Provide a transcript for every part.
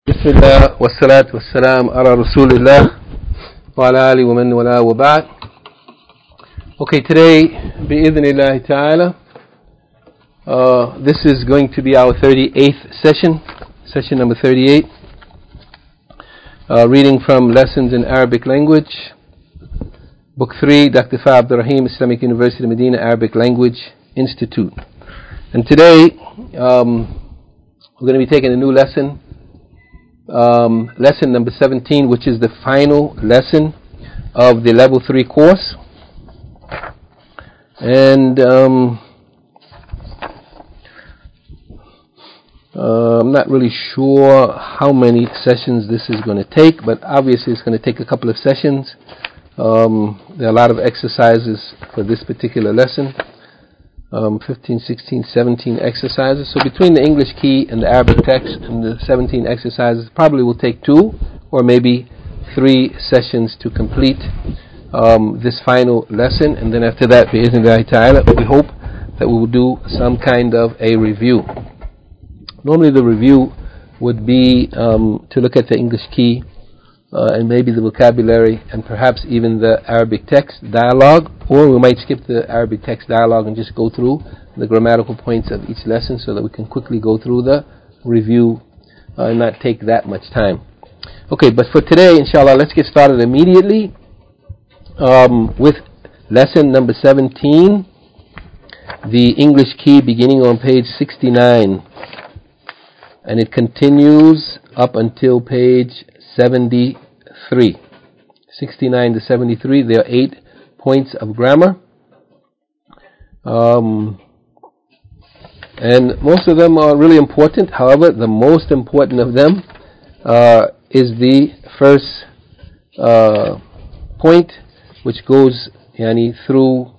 بسم الله والصلاة والسلام على رسول الله وعلى آله ومن والاه وبعد. Okay, today, bi'idhnillahi ta'ala, this is going to be our 38th session number 38, reading from Lessons in Arabic Language, Book 3, Dr. Fa Abdul Rahim, Islamic University, Medina, Arabic Language Institute. And today, we're going to be taking a new lesson, lesson number 17, which is the final lesson of the level 3 course. And I'm not really sure how many sessions this is going to take, but obviously it's going to take a couple of sessions. There are a lot of exercises for this particular lesson. 15, 16, 17 exercises. So between the English key and the Arabic text and the 17 exercises, probably will take 2 or maybe 3 sessions to complete this final lesson. And then after that, bi'idhnillahi ta'ala, we hope that we will do some kind of a review. Normally the review would be to look at the English key and maybe the vocabulary and perhaps even the Arabic text dialogue, or we might skip the Arabic text dialogue and just go through the grammatical points of each lesson so that we can quickly go through the review and not take that much time. Okay, but for today, inshallah, let's get started immediately with lesson number 17, the English key, beginning on page 69, and it continues up until page 73. 69 to 73, there are 8 points of grammar. And most of them are really important. However, the most important of them is the first point, which goes through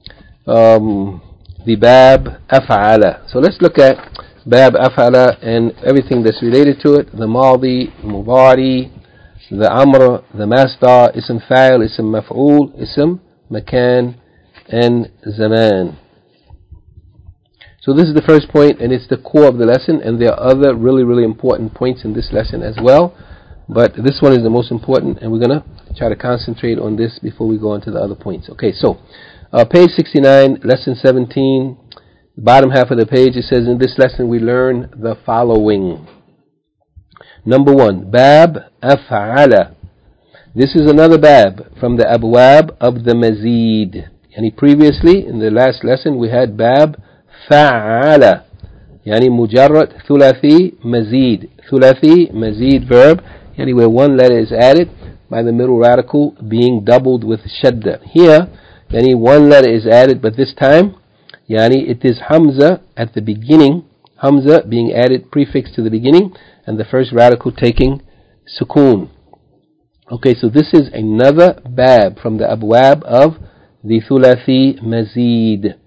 the bab af'ala. So let's look at bab af'ala and everything that's related to it: the madi, mudari, the amr, the masdar, ism fa'il, ism maf'ul, ism makan, and zaman. So this is the first point, and it's the core of the lesson, and there are other really important points in this lesson as well, but this one is the most important, and we're going to try to concentrate on this before we go on to the other points. Okay, so page 69, lesson 17, the bottom half of the page, it says, in this lesson we learn the following. Number 1, bab af'ala. This is another bab from the abwab of the mazid. Previously, in the last lesson, we had bab fa'ala. Mujarrad thulathi mazid. Thulathi mazid verb, where one letter is added by the middle radical being doubled with shadda. Here, one letter is added, but this time, it is hamza at the beginning, hamza being added prefix to the beginning, and the first radical taking sukoon. Okay, so this is another bab from the abwab of the thulathi mazid.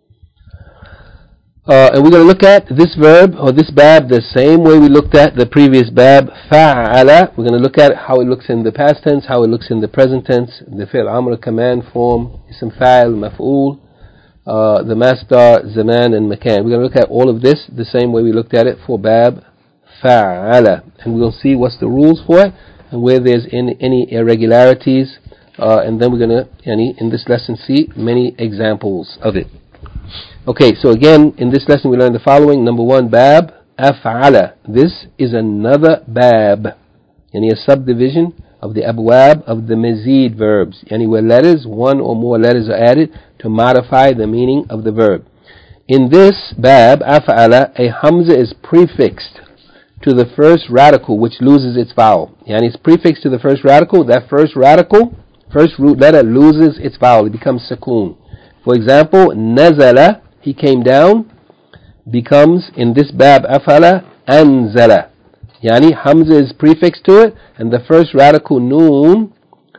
And we're going to look at this verb, or this bab, the same way we looked at the previous bab, fa'ala. We're going to look at how it looks in the past tense, how it looks in the present tense, the fi'l amr command form, ism fa'il, maf'ul, the masdar, zaman, and makan. We're going to look at all of this the same way we looked at it for bab fa'ala, and we'll see what's the rules for it and where there's any irregularities, and then we're going to, in this lesson, see many examples of it. Okay, so again, in this lesson we learned the following. Number 1, bab af'ala. This is another bab, a subdivision of the abwab of the mazid verbs, where letters, one or more letters, are added to modify the meaning of the verb. In this bab af'ala, a hamza is prefixed to the first radical, which loses its vowel. It's prefixed to the first radical. That first radical, first root letter, loses its vowel. It becomes sukoon. For example, nazala, he came down, becomes, in this bab af'ala, anzala. Hamza is prefixed to it, and the first radical noon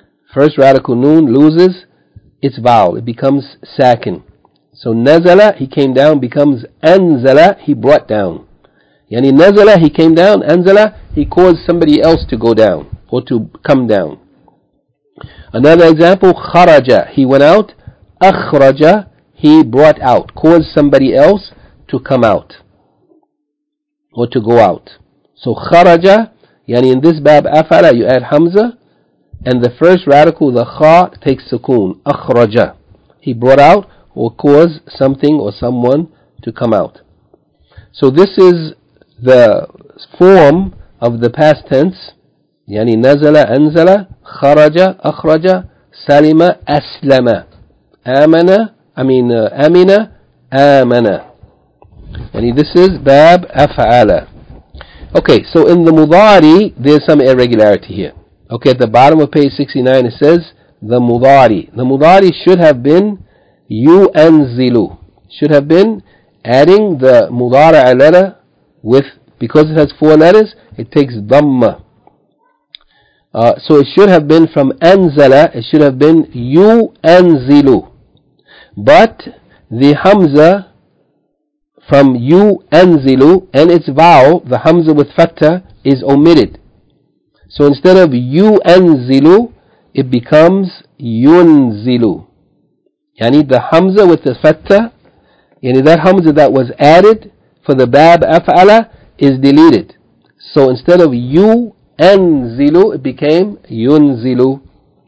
loses its vowel. It becomes sakin. So nazala, he came down, becomes anzala, he brought down. Nazala, he came down, anzala, he caused somebody else to go down or to come down. Another example, kharaja, he went out, akhraja, he brought out, caused somebody else to come out or to go out. So kharaja يعني in this bab أفعل you add hamza, and the first radical, the kha, takes sukoon. أخرج. He brought out or caused something or someone to come out. So this is the form of the past tense. يعني نزل أنزل خرج أخرج سلم أسلم آمن أمن آمن. يعني this is bab أفعل. Okay, so in the mudari there's some irregularity here. Okay, at the bottom of page 69 it says the mudari. The mudari should have been yu'anzilu. Should have been adding the mudara letter with, because it has 4 letters, it takes dhamma. So it should have been from anzala, it should have been yu'anzilu. But the hamza from yu'anzilu and its vowel, the hamza with fatha, is omitted. So instead of yu'anzilu, it becomes yunzilu. Yani the hamza with the fatha, yani that hamza that was added for the bab af'ala is deleted. So instead of yu'anzilu, it became yunzilu.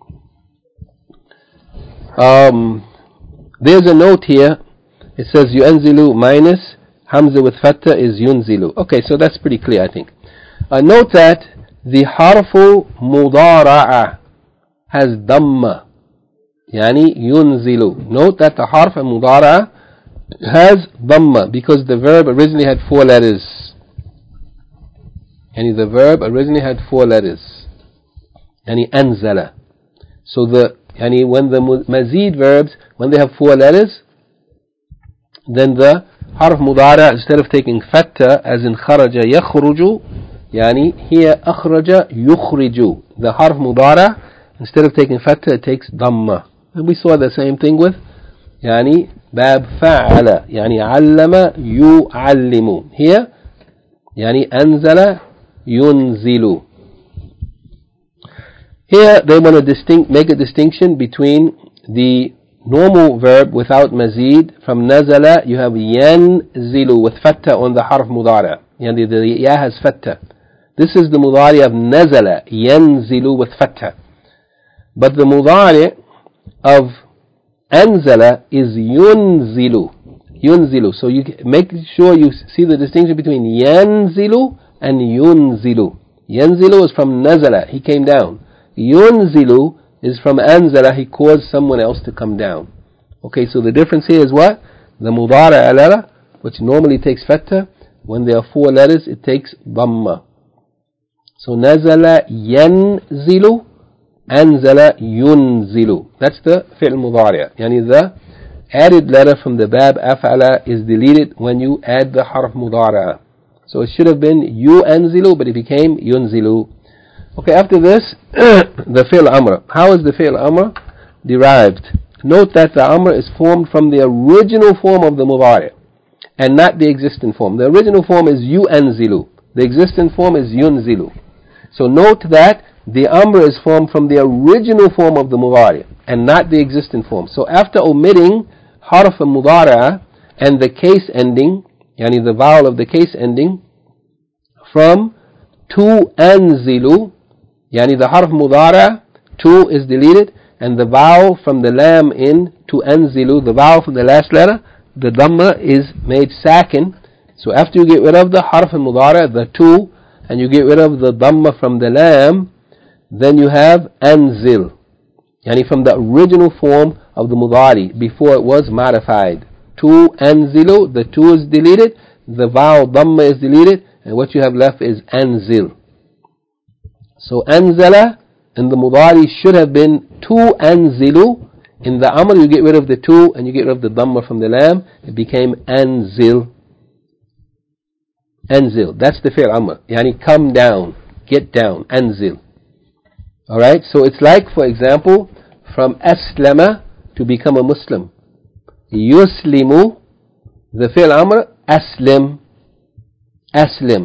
There's a note here. It says yu'anzilu minus hamza with fatha is yunzilu. Okay, so that's pretty clear, I think. Note that the harfu mudara'a has dhamma, yani yunzilu. Note that the harf mudara'a has dhamma because the verb originally had 4 letters. Yani the verb originally had 4 letters. Yani anzala. So yani when the mazid verbs, when they have 4 letters, then the harf mudara, instead of taking fatha as in kharaja yakhruju, yani here akhraja yukhriju. The harf mudara, instead of taking fatha, it takes dhamma. And we saw the same thing with yani bab fa'ala, yani allama yu'allimu. Here yani anzala yunzilu. Here they want to make a distinction between the normal verb without mazid. From nazala you have yanzilu with fatha on the harf mudara. Yani the ya has fatha. This is the mudari of nazala, yanzilu with fatha. But the mudari of anzala is yunzilu. Yunzilu. So you make sure you see the distinction between yanzilu and yunzilu. Yanzilu is from nazala, he came down. Yunzilu is from anzala, he caused someone else to come down. Okay, so the difference here is what? The mudara alala, which normally takes fatha, when there are 4 letters, it takes dhamma. So nazala yanzilu, anzala yunzilu. That's the fi'l mudari'. Yani the added letter from the bab af'ala is deleted when you add the harf mudara'. So it should have been yu'anzilu, but it became yunzilu. Okay, after this, the fi'l amr. How is the fi'l amr derived? Note that the amr is formed from the original form of the mudari' and not the existing form. The original form is yu'anzilu. The existing form is yunzilu. So note that the amr is formed from the original form of the mudari' and not the existing form. So after omitting harf al-mudara' and the case ending, yani the vowel of the case ending, from tu anzilu, yani the harf mudara' tu is deleted, and the vowel from the lam in tu anzilu, the vowel from the last letter, the dhamma is made sakin. So after you get rid of the harf al-mudara', the tu, and you get rid of the dhamma from the lam, then you have anzil, yani from the original form of the mudari before it was modified. Tu anzilu, the tu is deleted, the vowel dhamma is deleted, and what you have left is anzil. So anzala in the mudari should have been tu anzilu. In the amr you get rid of the tu and you get rid of the dhamma from the lam, it became anzil. Anzil, that's the fi'l amr, yani come down, get down, anzil. Alright, so it's like, for example, from aslama to become a Muslim. Yuslimu, the fi'l amr, aslim, aslim.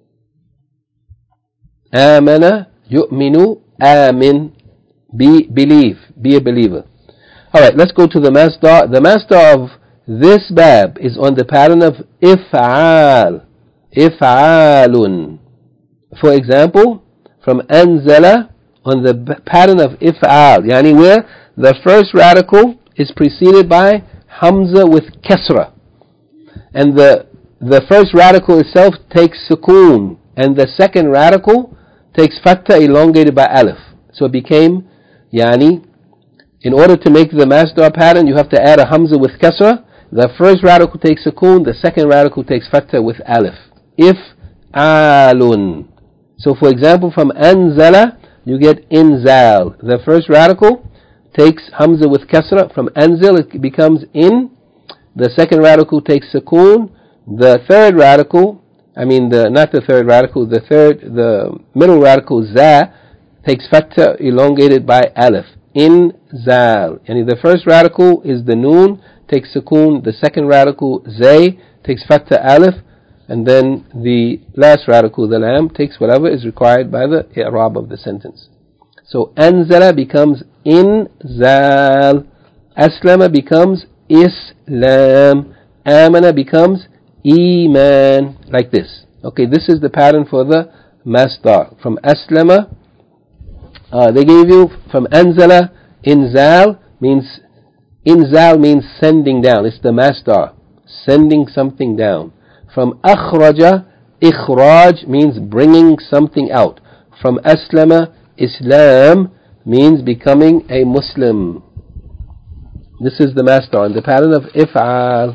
Amana, yu'minu, amin, believe, be a believer. Alright, let's go to the masdar. The masdar of this bab is on the pattern of if'al. If'alun. For example, from anzala on the pattern of if'al, yani where the first radical is preceded by hamza with kasra, and the first radical itself takes sukoon, and the second radical takes fatha elongated by alif. So it became, yani, in order to make the masdar pattern, you have to add a hamza with kasra. The first radical takes sukoon, the second radical takes fatha with alif. If'alun. So for example, from anzala, you get inzal. The first radical takes hamza with kasra. From anzal, it becomes in. The second radical takes sukoon. The third radical, not the third radical, the middle radical, za, takes fatha elongated by alif. Inzal. Yani the first radical is the noon, takes sukoon. The second radical, zay, takes fatha alif. And then the last radical, the lam, takes whatever is required by the i'rab of the sentence. So anzala becomes inzal. Aslama becomes islam. Amana becomes iman. Like this. Okay, this is the pattern for the masdar. From aslama, they gave you from anzala, inzal means sending down. It's the masdar, sending something down. From akhraja, ikhraj means bringing something out. From aslama, islam means becoming a Muslim. This is the masdar, and the pattern of if'al.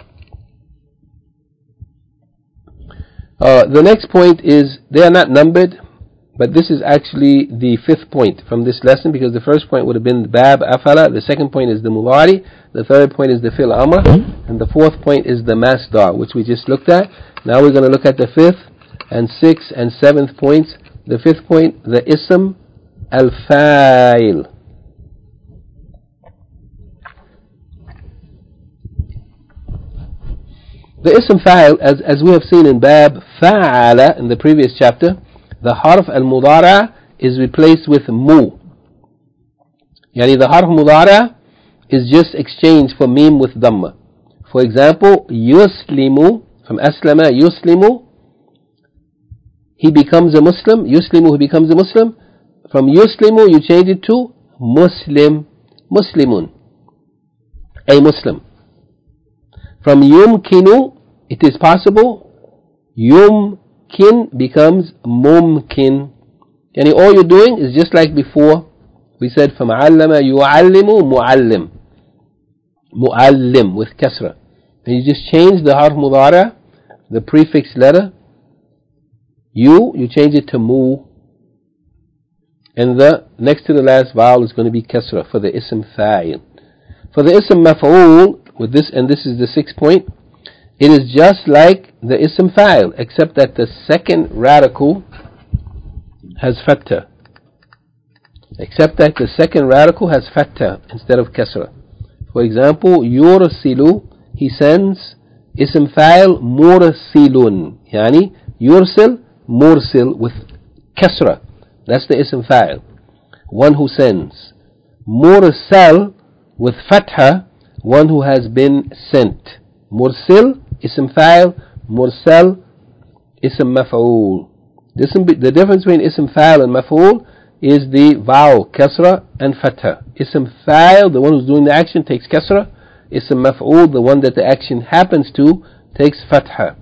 The next point is, they are not numbered, but this is actually the fifth point from this lesson, because the first point would have been bab afala, the second point is the mudari, the third point is the fil amr, and the fourth point is the masdar, which we just looked at. Now we're going to look at the fifth and sixth and seventh points. The fifth point, the ism al-fa'il. The ism fa'il, as we have seen in bab fa'ala in the previous chapter, the harf al-mudara is replaced with mu. Yani the harf mudara is just exchanged for mim with dhamma. For example, yuslimu, from aslama yuslimu, he becomes a Muslim. Yuslimu, he becomes a Muslim. From yuslimu, you change it to muslim, muslimun, a Muslim. From yumkinu, it is possible, yumkin becomes mumkin. Yani all you're doing is just like before. We said from allama yu'allimu mu'allim, mu'allim with kasra. And you just change the harf mudara, the prefix letter, you change it to mu. And the next to the last vowel is going to be kasra for the ism fa'il. For the ism maf'ul, with this, and this is the sixth point, it is just like the ism fa'il, except that the second radical has fatha. Except that the second radical has fatha instead of kasra. For example, yursilu, he sends, ism fa'il mursilun, yani yursil, mursil with kasra. That's the ism fa'il, one who sends. Mursal with fatha, one who has been sent. Mursil, ism fa'il. Mursal, ism maf'ul. The difference between ism fa'il and maf'ul is the vowel, kasra and fatha. Ism fa'il, the one who's doing the action, takes kasra. Ism maf'ul, the one that the action happens to, takes fatha.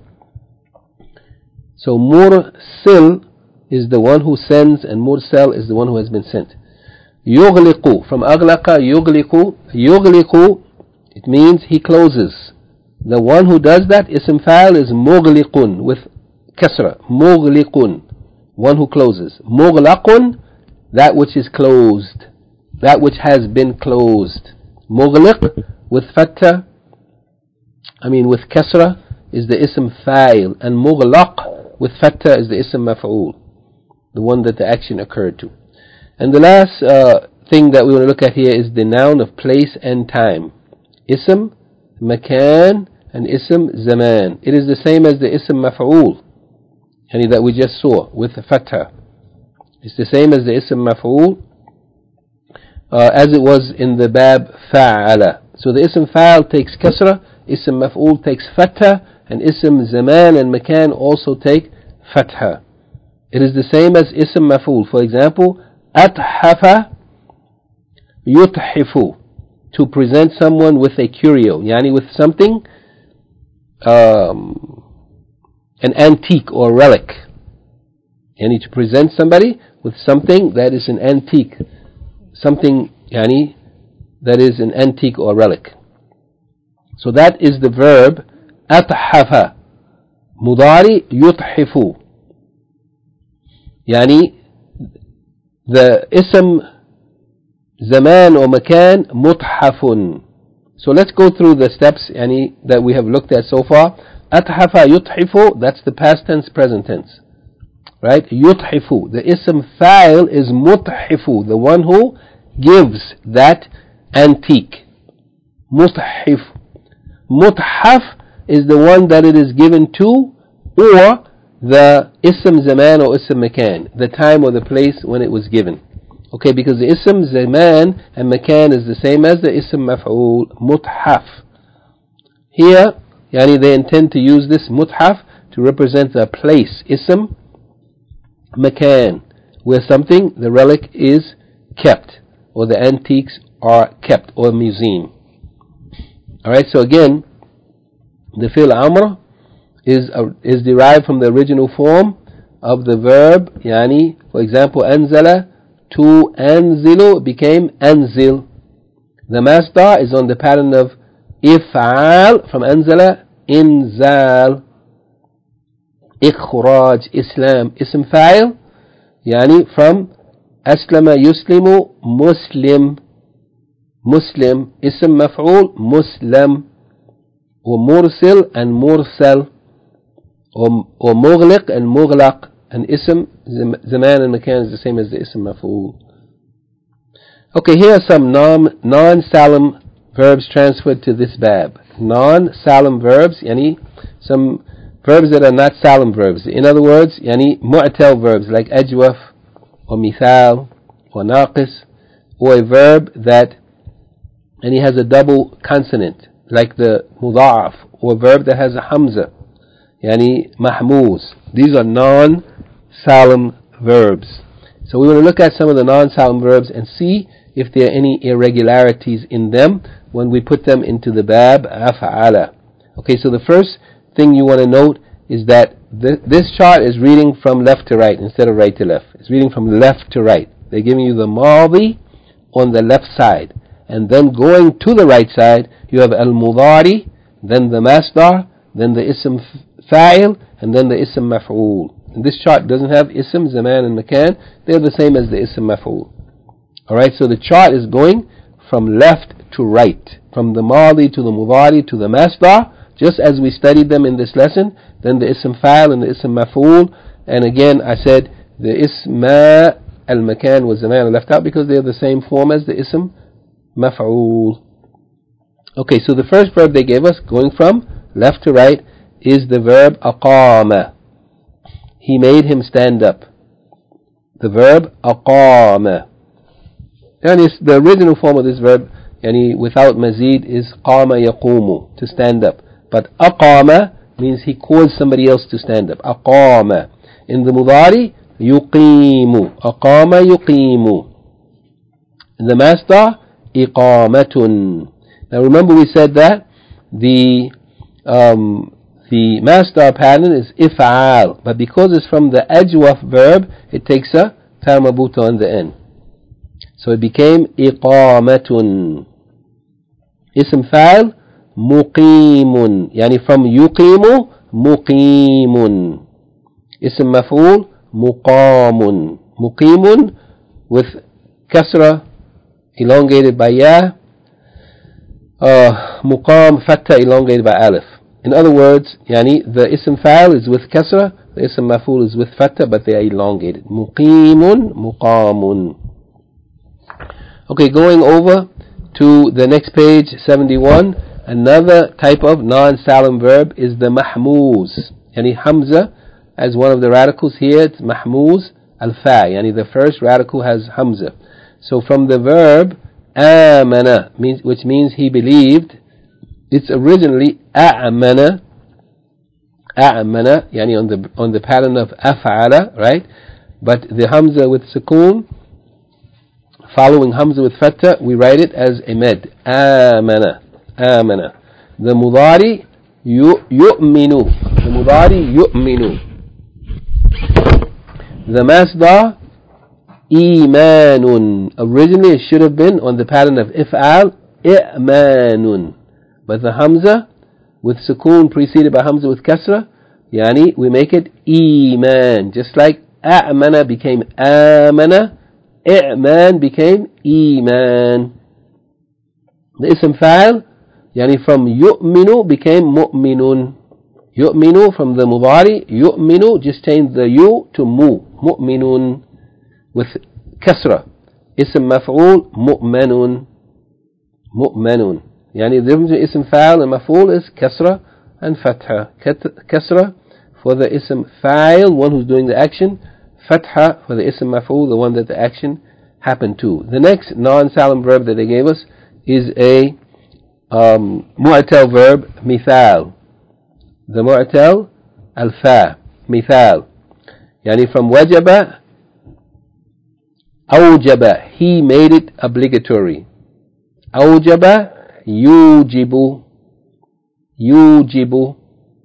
So mursil is the one who sends, and mursal is the one who has been sent. Yughliqu, from aghlaqa, yughliqu. Yughliqu, it means he closes. The one who does that, ism fa'il, is mughliqun with kasra. Mughliqun, one who closes. Mughlaqun, that which is closed, that which has been closed. Mughliq with fatha, with kasra, is the ism fa'il, and mughlaq with fatha is the ism maf'ul, the one that the action occurred to. And the last thing that we want to look at here is the noun of place and time. Ism, makan, and ism, zaman. It is the same as the ism maf'ul, that we just saw with the fatha. It's the same as the ism maf'ul as it was in the bab fa'ala. So the ism fa'al takes kasra, ism maf'ul takes fatha, and ism zaman and makan also take fatha. It is the same as ism maf'ul. For example, athafa yuthifu, to present someone with a curio, yani with something, an antique or relic. Yani to present somebody with something that is an antique, something yani that is an antique or relic. So that is the verb athafa, mudari yuthifu. Yani the ism zaman or makan muthafun. So let's go through the steps yani that we have looked at so far. Athafa yuthifu, that's the past tense, present tense. Right? Yuthifu. The ism fa'il is muthifu, the one who gives that antique. Muthif. Muthaf is the one that it is given to, or the ism zaman or ism makan, the time or the place when it was given. Okay, because the ism zaman and makan is the same as the ism maf'ul, muthaf. Here, yani they intend to use this muthaf to represent a place, ism makan, where something, the relic, is kept, or the antiques are kept, or a museum. Alright, so again, the fi'l amr is derived from the original form of the verb, yani, for example, anzala, to anzilu, became anzil. The masdar is on the pattern of if'al, from anzala, inzal. Ikhraj, Islam, ism fa'il, yani from aslama yuslimu, muslim. Muslim, ism maf'ul, muslim. Or mursil and mursal, or mughliq and mughlaq. And ism zaman and makan is the same as the ism maf'ul. Okay, here are some non-salam verbs transferred to this bab. Non-salam verbs, yani some verbs that are not salam verbs. In other words, yani mu'tal verbs like ajwaf or mithal or naqis, or a verb that and has a double consonant like the mudha'af, or a verb that has a hamza, yani mahmuz. These are non-salam verbs. So we want to look at some of the non-salam verbs and see if there are any irregularities in them when we put them into the bab af'ala. Okay, so the first thing you want to note is that this chart is reading from left to right instead of right to left. It's reading from left to right. They're giving you the madi on the left side, and then going to the right side you have al-mudari, then the masdar, then the ism fa'il, and then the ism maf'ul. And this chart doesn't have ism, zaman and makan. They're the same as the ism maf'ul. Alright, so the chart is going from left to right, from the madi to the mudari to the masdar, just as we studied them in this lesson. Then the ism fa'il and the ism maf'ul. And again I said the isma al-makan was zaman are left out because they are the same form as the ism maf'ul. Okay, so the first verb they gave us, going from left to right, is the verb aqama. He made him stand up. The verb aqama. And it's the original form of this verb, yani without mazid, is qama yaqumu, to stand up. But aqama means he caused somebody else to stand up. Aqama. In the mudari, yuqimu. Aqama yuqimu. In the masdar, iqamatun. Now remember we said that the masdar pattern is if'al, but because it's from the ajwaf verb, it takes a ta marbuta on the end. So it became iqamatun. Ism fa'il muqimun, yani from yuqimu, muqimun. Ism maf'ul muqamun. Muqimun with kasra elongated by ya, muqam fatha elongated by alif. In other words, yani the ism fa'il is with kasra, the ism maf'ul is with fatha, but they are elongated. Muqimun, muqamun. Okay, going over to the next page, 71. Another type of non-salam verb is the mahmuz. Yani hamza as one of the radicals here. It's mahmuz al-fa. Yani the first radical has hamza. So from the verb amana, which means he believed, it's originally a'mana a'mana, yani on the pattern of af'ala, right? But the hamza with sukoon, following hamza with fatha, we write it as a med. Amana, amana. The mudari yu'minu. The mudari yu'minu. The masdar imanun. Originally it should have been on the pattern of if'al, i'manun. But the hamza with sukoon preceded by hamza with kasra, yani we make it iman. Just like a'mana became amana, i'man became iman. The ism fa'il, yani from yu'minu became mu'minun. Yu'minu from the mudari, yu'minu just changed the yu to mu, mu'minun with kasra. Ism maf'ul, mu'manun, mu'manun. Yani the difference between ism fa'il and maf'ul is kasra and fatha. Kasra for the ism fa'il, one who's doing the action. Fatha for the ism maf'ul, the one that the action happened to. The next non-salam verb that they gave us is a mu'tal verb, mithal. The mu'tal, al-fa, mithal. Yani from wajaba, awjaba, he made it obligatory. Awjaba, yujibu, yujibu.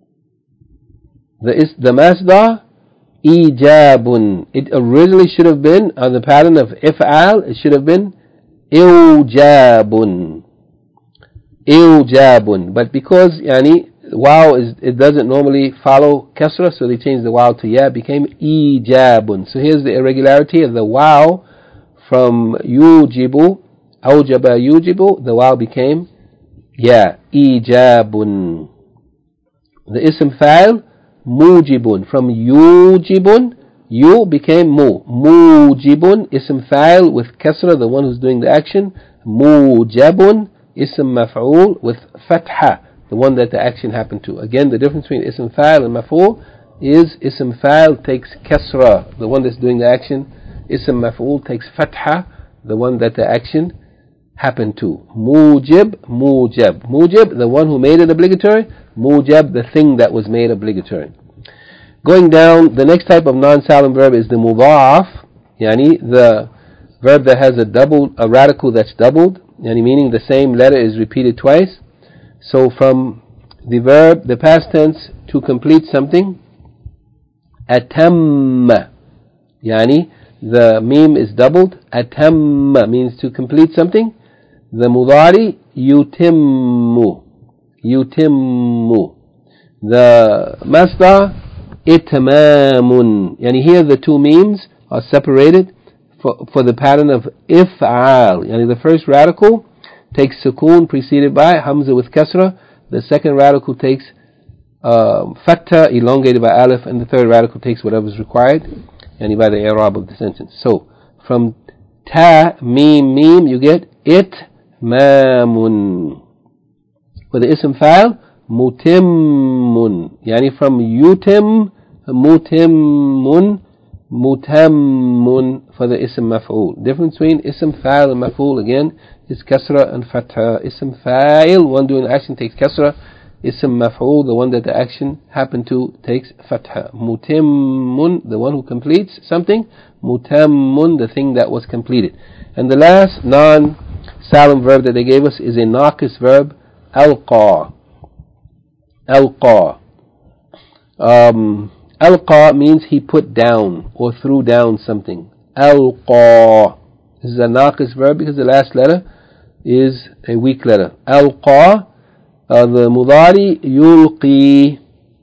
The masdar, ijabun. It originally should have been on the pattern of if'al. It should have been iljabun, iljabun. But because yani wow it doesn't normally follow kasra, so they changed the wow to ya, became ijabun. So here's the irregularity of the wow from yujibu, awjaba yujibu. The wow became ya, ijabun. The ism fa'il, mujibun. From yujibun, you became mu. Mujibun, ism fa'il with kasra, the one who's doing the action. Mujabun, ism maf'ul with fatha, the one that the action happened to. Again, the difference between ism fa'il and maf'ul is ism fa'il takes kasra, the one that's doing the action. Ism maf'ul takes fatha, the one that the action happened to. Mujib, mujab. Mujib, the one who made it obligatory. Mujab, the thing that was made obligatory. Going down, the next type of non-salam verb is the mudaf, yani the verb that has a radical that's doubled, yani meaning the same letter is repeated twice. So from the verb, the past tense, to complete something, atamma, yani the meme is doubled. Atamma means to complete something. The mudari, yutimmu, yutimmu. The masdar, itmamun. Yani here the two memes are separated for the pattern of if'al. Yani the first radical takes sukoon preceded by hamza with kasra. The second radical takes fatha elongated by alif, and the third radical takes whatever is required, yani by the i'rab of the sentence. So from ta, mim, mim, you get itmamun. For the ism fa'il, mutimmun. Yani from yutim, mutimmun, mutammun for the ism maf'ul. Difference between ism fa'il and maf'ul again is kasra and fatha. Ism fa'il, one doing the action, takes kasra. Ism maf'ul, the one that the action happened to, takes fatha. Mutimmun, the one who completes something. Mutammun, the thing that was completed. And the last non-salam verb that they gave us is a naqis verb, alqa. Alqa. Alqa means he put down or threw down something. Alqa. This is a naqis verb because the last letter is a weak letter. Alqa. The mudari, yulqi.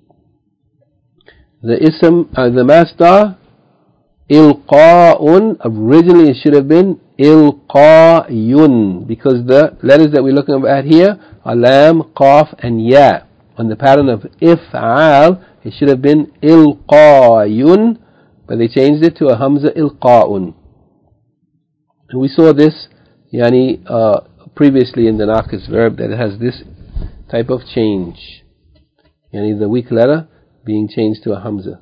The ism, the masdar, ilqa'un. Originally it should have been ilqa'yun, because the letters that we're looking at here are lam, qaf, and ya. On the pattern of if'al, it should have been ilqa'yun, but they changed it to a hamza, ilqa'un. And we saw this yani previously in the naqis verb, that it has this type of change, yani the weak letter being changed to a hamza.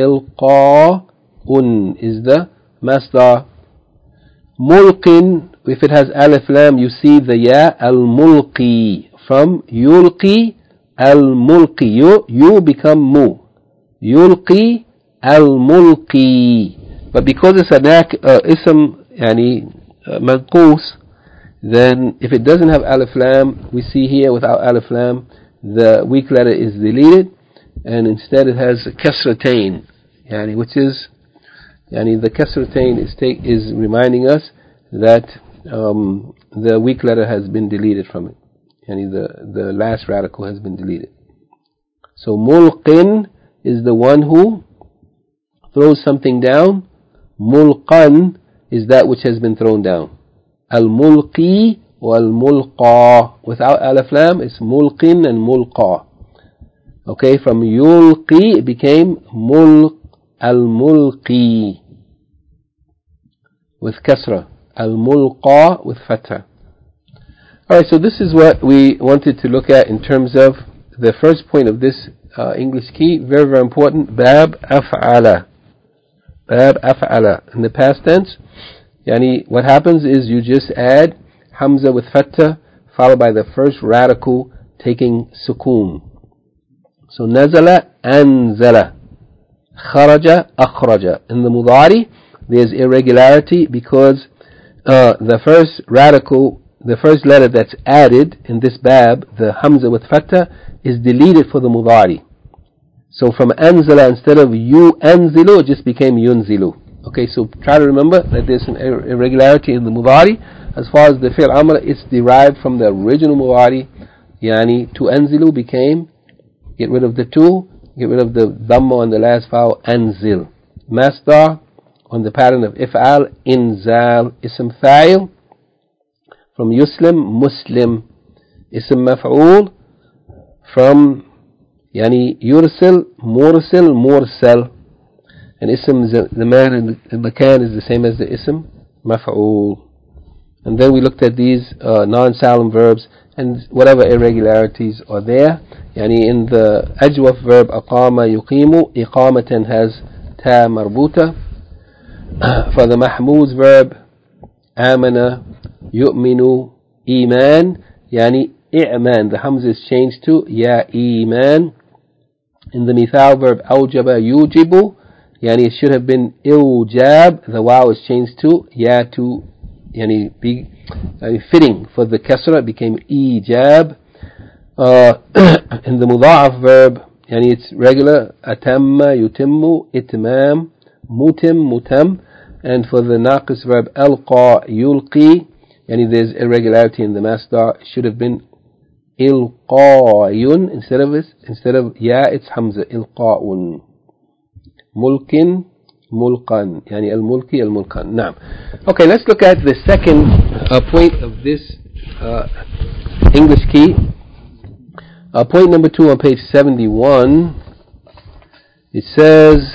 Ilqa'un is the masdar. Mulqin, if it has alif lam, you see the ya, al-mulqi. From yulqi, al-mulqi, you become mu. يلقي الملقي. But because it's an ism يعني منقوص, then if it doesn't have alif lam, we see here without alif lam, the weak letter is deleted, and instead it has kasratain, يعني which is يعني the kasratain is reminding us that the weak letter has been deleted from it, يعني the last radical has been deleted. So mulqin is the one who throws something down. Mulqan is that which has been thrown down. Al-mulqi wal-mulqa. Without alif lam, it's mulqin and mulqa. Okay, from yulqi it became al-mulqi with kasra. Al-mulqa with fatha. Alright, so this is what we wanted to look at in terms of the first point of this English key. Very, very important. Bab af'ala. Bab af'ala. In the past tense, yani what happens is you just add hamza with fatha followed by the first radical taking sukoon. So nazala, anzala, kharaja, akhraja. In the mudari, there's irregularity because the first radical, the first letter that's added in this bab, the hamza with fatha, is deleted for the mudari. So from anzala, instead of you anzilu, it just became yunzilu. Okay, so try to remember that there's an irregularity in the mudari. As far as the fi'l amr, it's derived from the original mudari. Yani to anzilu became, get rid of the two, get rid of the dhamma on the last vowel, anzil. Masdar on the pattern of if'al, inzal. Ism fa'il from yuslim, muslim. Ism maf'ul from yani yursil, mursil, mursal. And ism, the man in the makan is the same as the ism maf'ul. And then we looked at these non-solemn verbs and whatever irregularities are there. Yani in the ajwaf verb aqama yuqimu, iqamatan has ta marbuta. For the mahmuz verb amana yu'minu iman, yani i'man, the hamza is changed to ya iman. In the mithal verb awjaba yujibu, yani it should have been iljab, the waw is changed to ya to yani be fitting for the kasra, it became ijab. In the mudha'af verb, yani it's regular, atamma yutimmu, itmam, mutim, mutam. And for the naqis verb alqa yulqi, yani there's irregularity in the masdar, it should have been ilqa'yun, instead of ya, it's hamza, ilqa'un. Mulkin, mulqan, yani al-mulki, al-mulqan. Now, okay, let's look at the second point of this English key. Point number 2 on page 71. It says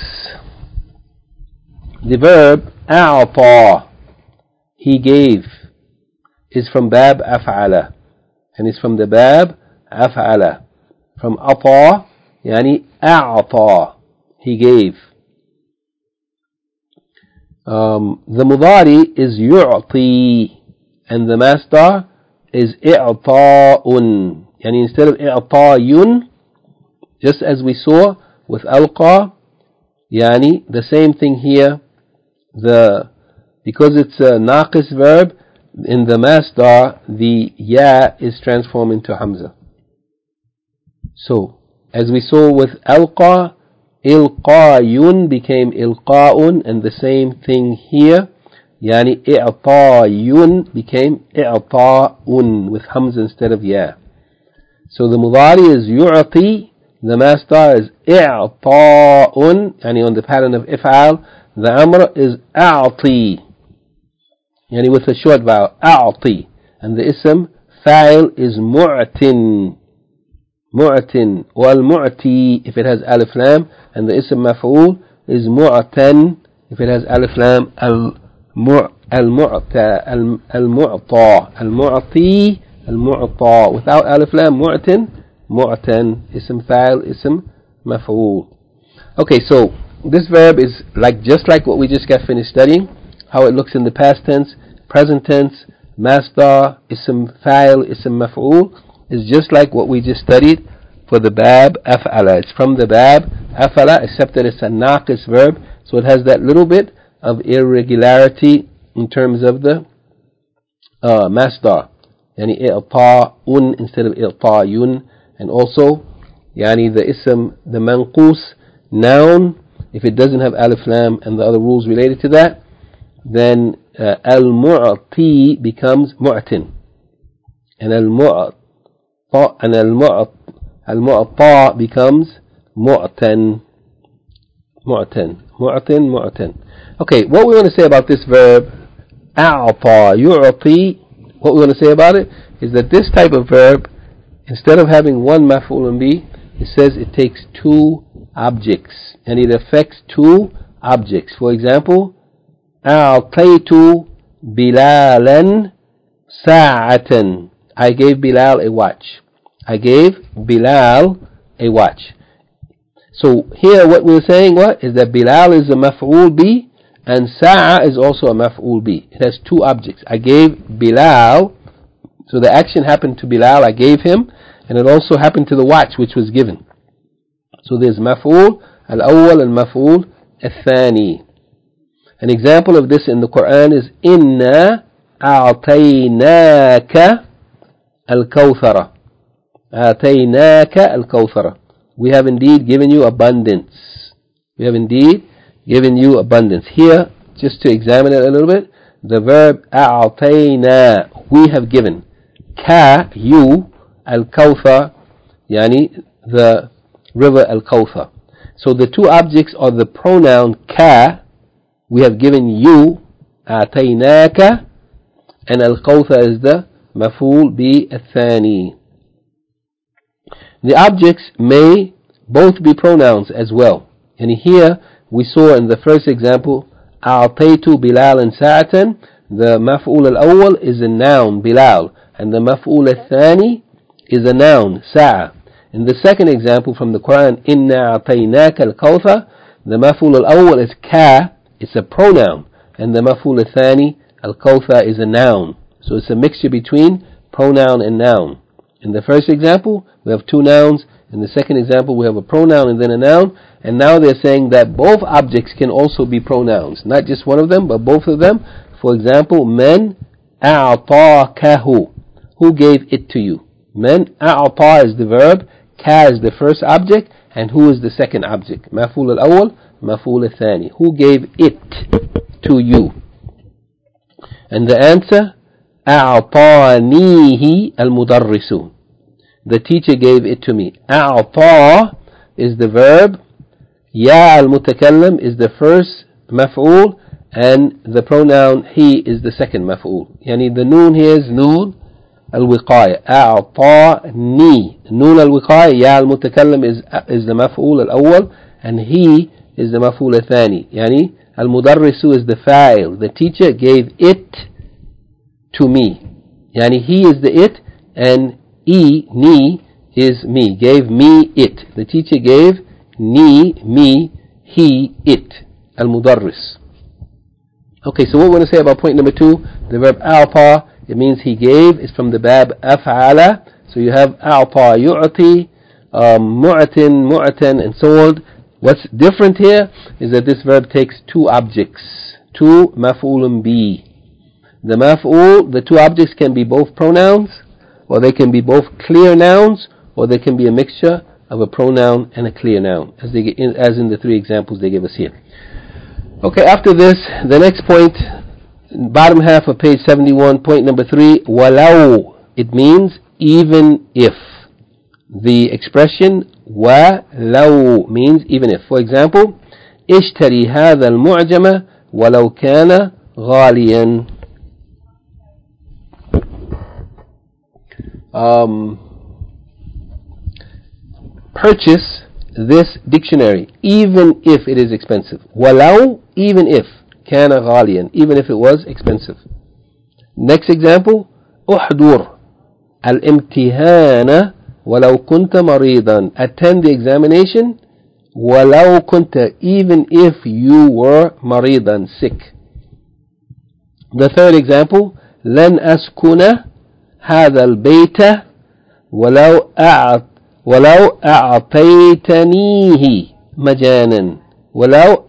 the verb a'ta, he gave, is from bab af'ala, and it's from the bab af'ala. From ata, yani a'ta, he gave. The mudari is yu'ti, and the masdar is i'ta'un. Yani instead of i'ta'yun, just as we saw with alqa, yani the same thing here. Because it's a naqis verb, in the masdar the ya is transformed into hamza. So as we saw with alqa, ilqa'yun became ilqa'un, and the same thing here. Yani i'ta'yun became i'ta'un with hamza instead of ya. So the mudari is yu'ti, the masdar is i'ta'un, yani on the pattern of if'al. The amr is a'ti, yani with a short vowel, a'ti. And the ism fa'il is mu'tin, mu'tin. Wal mu'ti if it has alif lam, and the ism maf'ul is mu'tan if it has alif lam. Al-mu'ta, al-mu'ta, al-mu'ti, al-mu'ta. Without alif lam, mu'tin, mu'tan. Ism fa'il, ism maf'ul. Okay, so this verb is just like what we just got finished studying, how it looks in the past tense, present tense, masdar, ism fa'il, ism maf'ul, is just like what we just studied for the bab af'ala. It's from the bab af'ala, except that it's a naqis verb, so it has that little bit of irregularity in terms of the masdar. Yani i'ta'un instead of i'ta'yun. And also, yani the ism, the manqus noun, if it doesn't have alif lam and the other rules related to that, then al-mu'ti becomes mu'tin. And al-mu'ta becomes mu'tan. Mu'tin. Okay, what we want to say about this verb, a'ta yu'ti, what we want to say about it is that this type of verb, instead of having one maf'ulun bi, it says it takes two objects and it affects two objects. For example, a'taytu bilalan sa'atan. I gave Bilal a watch. I gave Bilal a watch. So here what we're saying is that Bilal is a maf'ul bi and sa'a is also a maf'ul bi. It has two objects. I gave Bilal, so the action happened to Bilal, I gave him, and it also happened to the watch which was given. So there's maf'ul al-awwal and maf'ul al-thani. An example of this in the Quran is Inna a'taynaka al-kawthara. A'taynaka al-kawthara. We have indeed given you abundance. We have indeed given you abundance. Here, just to examine it a little bit, the verb a'tayna, we have given. Ka, you, al-kawthar, yani the river al-kawthar. So the two objects are the pronoun ka, we have given you, a'taynaka, and al-kawthar is the maf'ul bi al-thani. The objects may both be pronouns as well. And here we saw in the first example, أعطيت بلالا ساعة, the maf'ul al-awwal is a noun, Bilal, and the maf'ul al-thani is a noun, sa'a. In the second example from the Quran, إِنَّا أَعْطَيْنَاكَ الْكَوْثَرَ, the maf'ul al-awwal is ka, it's a pronoun, and the maf'ul al-thani, al-kawthar, is a noun. So it's a mixture between pronoun and noun. In the first example, we have two nouns. In the second example, we have a pronoun and then a noun. And now they're saying that both objects can also be pronouns. Not just one of them, but both of them. For example, men a'takahu. Who gave it to you? Men a'ta is the verb, ka is the first object, and who is the second object? Maf'ul al-awwal, maf'ul al-thani. Who gave it to you? And the answer, أعطانيه المدرس. The teacher gave it to me. أعطى is the verb. Ya al-mutakallim is the first maf'ul, and the pronoun he is the second maf'ul. Yani the noon here is noon al-wiqaya. أعطاني. Noon al-wiqaya, ya al-mutakallim is the maf'ul al-awwal, and he is the maf'ul al-thani. Yani al-mudarrisu is the fa'il. The teacher gave it to me. Yani he is the it, and ni is me. Gave me it. The teacher gave me, he, it. Al-mudarris. Okay, so what we want to say about point number 2, the verb a'ta, it means he gave, is from the bab af'ala. So you have a'ta yu'ti, mu'tin, and so on. What's different here is that this verb takes two objects, two maf'ulun bi. The maf'ul, the two objects can be both pronouns, or they can be both clear nouns, or they can be a mixture of a pronoun and a clear noun, as in the three examples they give us here. Okay, after this, the next point, bottom half of page 71, point number 3, walau. It means even if. The expression walau means even if. For example, اشتري هذا المعجم ولو كان غاليا. Purchase this dictionary even if it is expensive. Walau, even if. Kana ghaliyan, even if it was expensive. Next example, uḥdur al-imtihana walau kunta maridan. Attend the examination walau kunta, even if you were maridan, sick. The third example, lan askuna هذا البيت ولو ولو أعطيتنيه مجانا ولو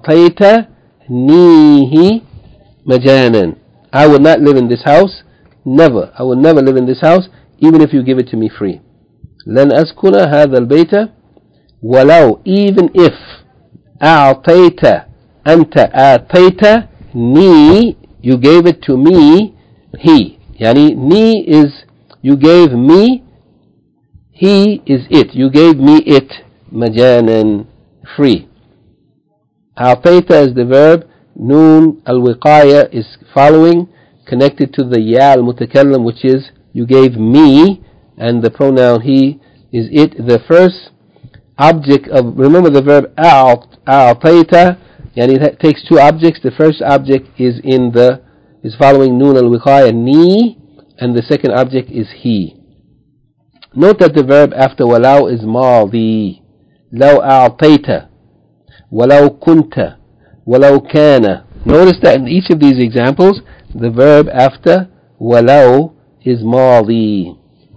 أعطيتنيه مجانا. I will not live in this house, never. I will never live in this house even if you give it to me free. لن أسكن هذا البيت ولو, even if أعطيت, أنت أعطيتني, you gave it to me, he. يعني ni is you gave me, he is it, you gave me it, مجانا, free. أعطيت is the verb, noon al-wiqaya is following, connected to the ya al-mutakallam, which is you gave me, and the pronoun he is it. The first object of, remember the verb أعطيت, yani it takes two objects. The first object is following noon al-wiqaya, ni, and the second object is he. Note that the verb after walau is madi. لو أعطيت, ولو كنت, ولو كان. Notice that in each of these examples, the verb after walau is madi.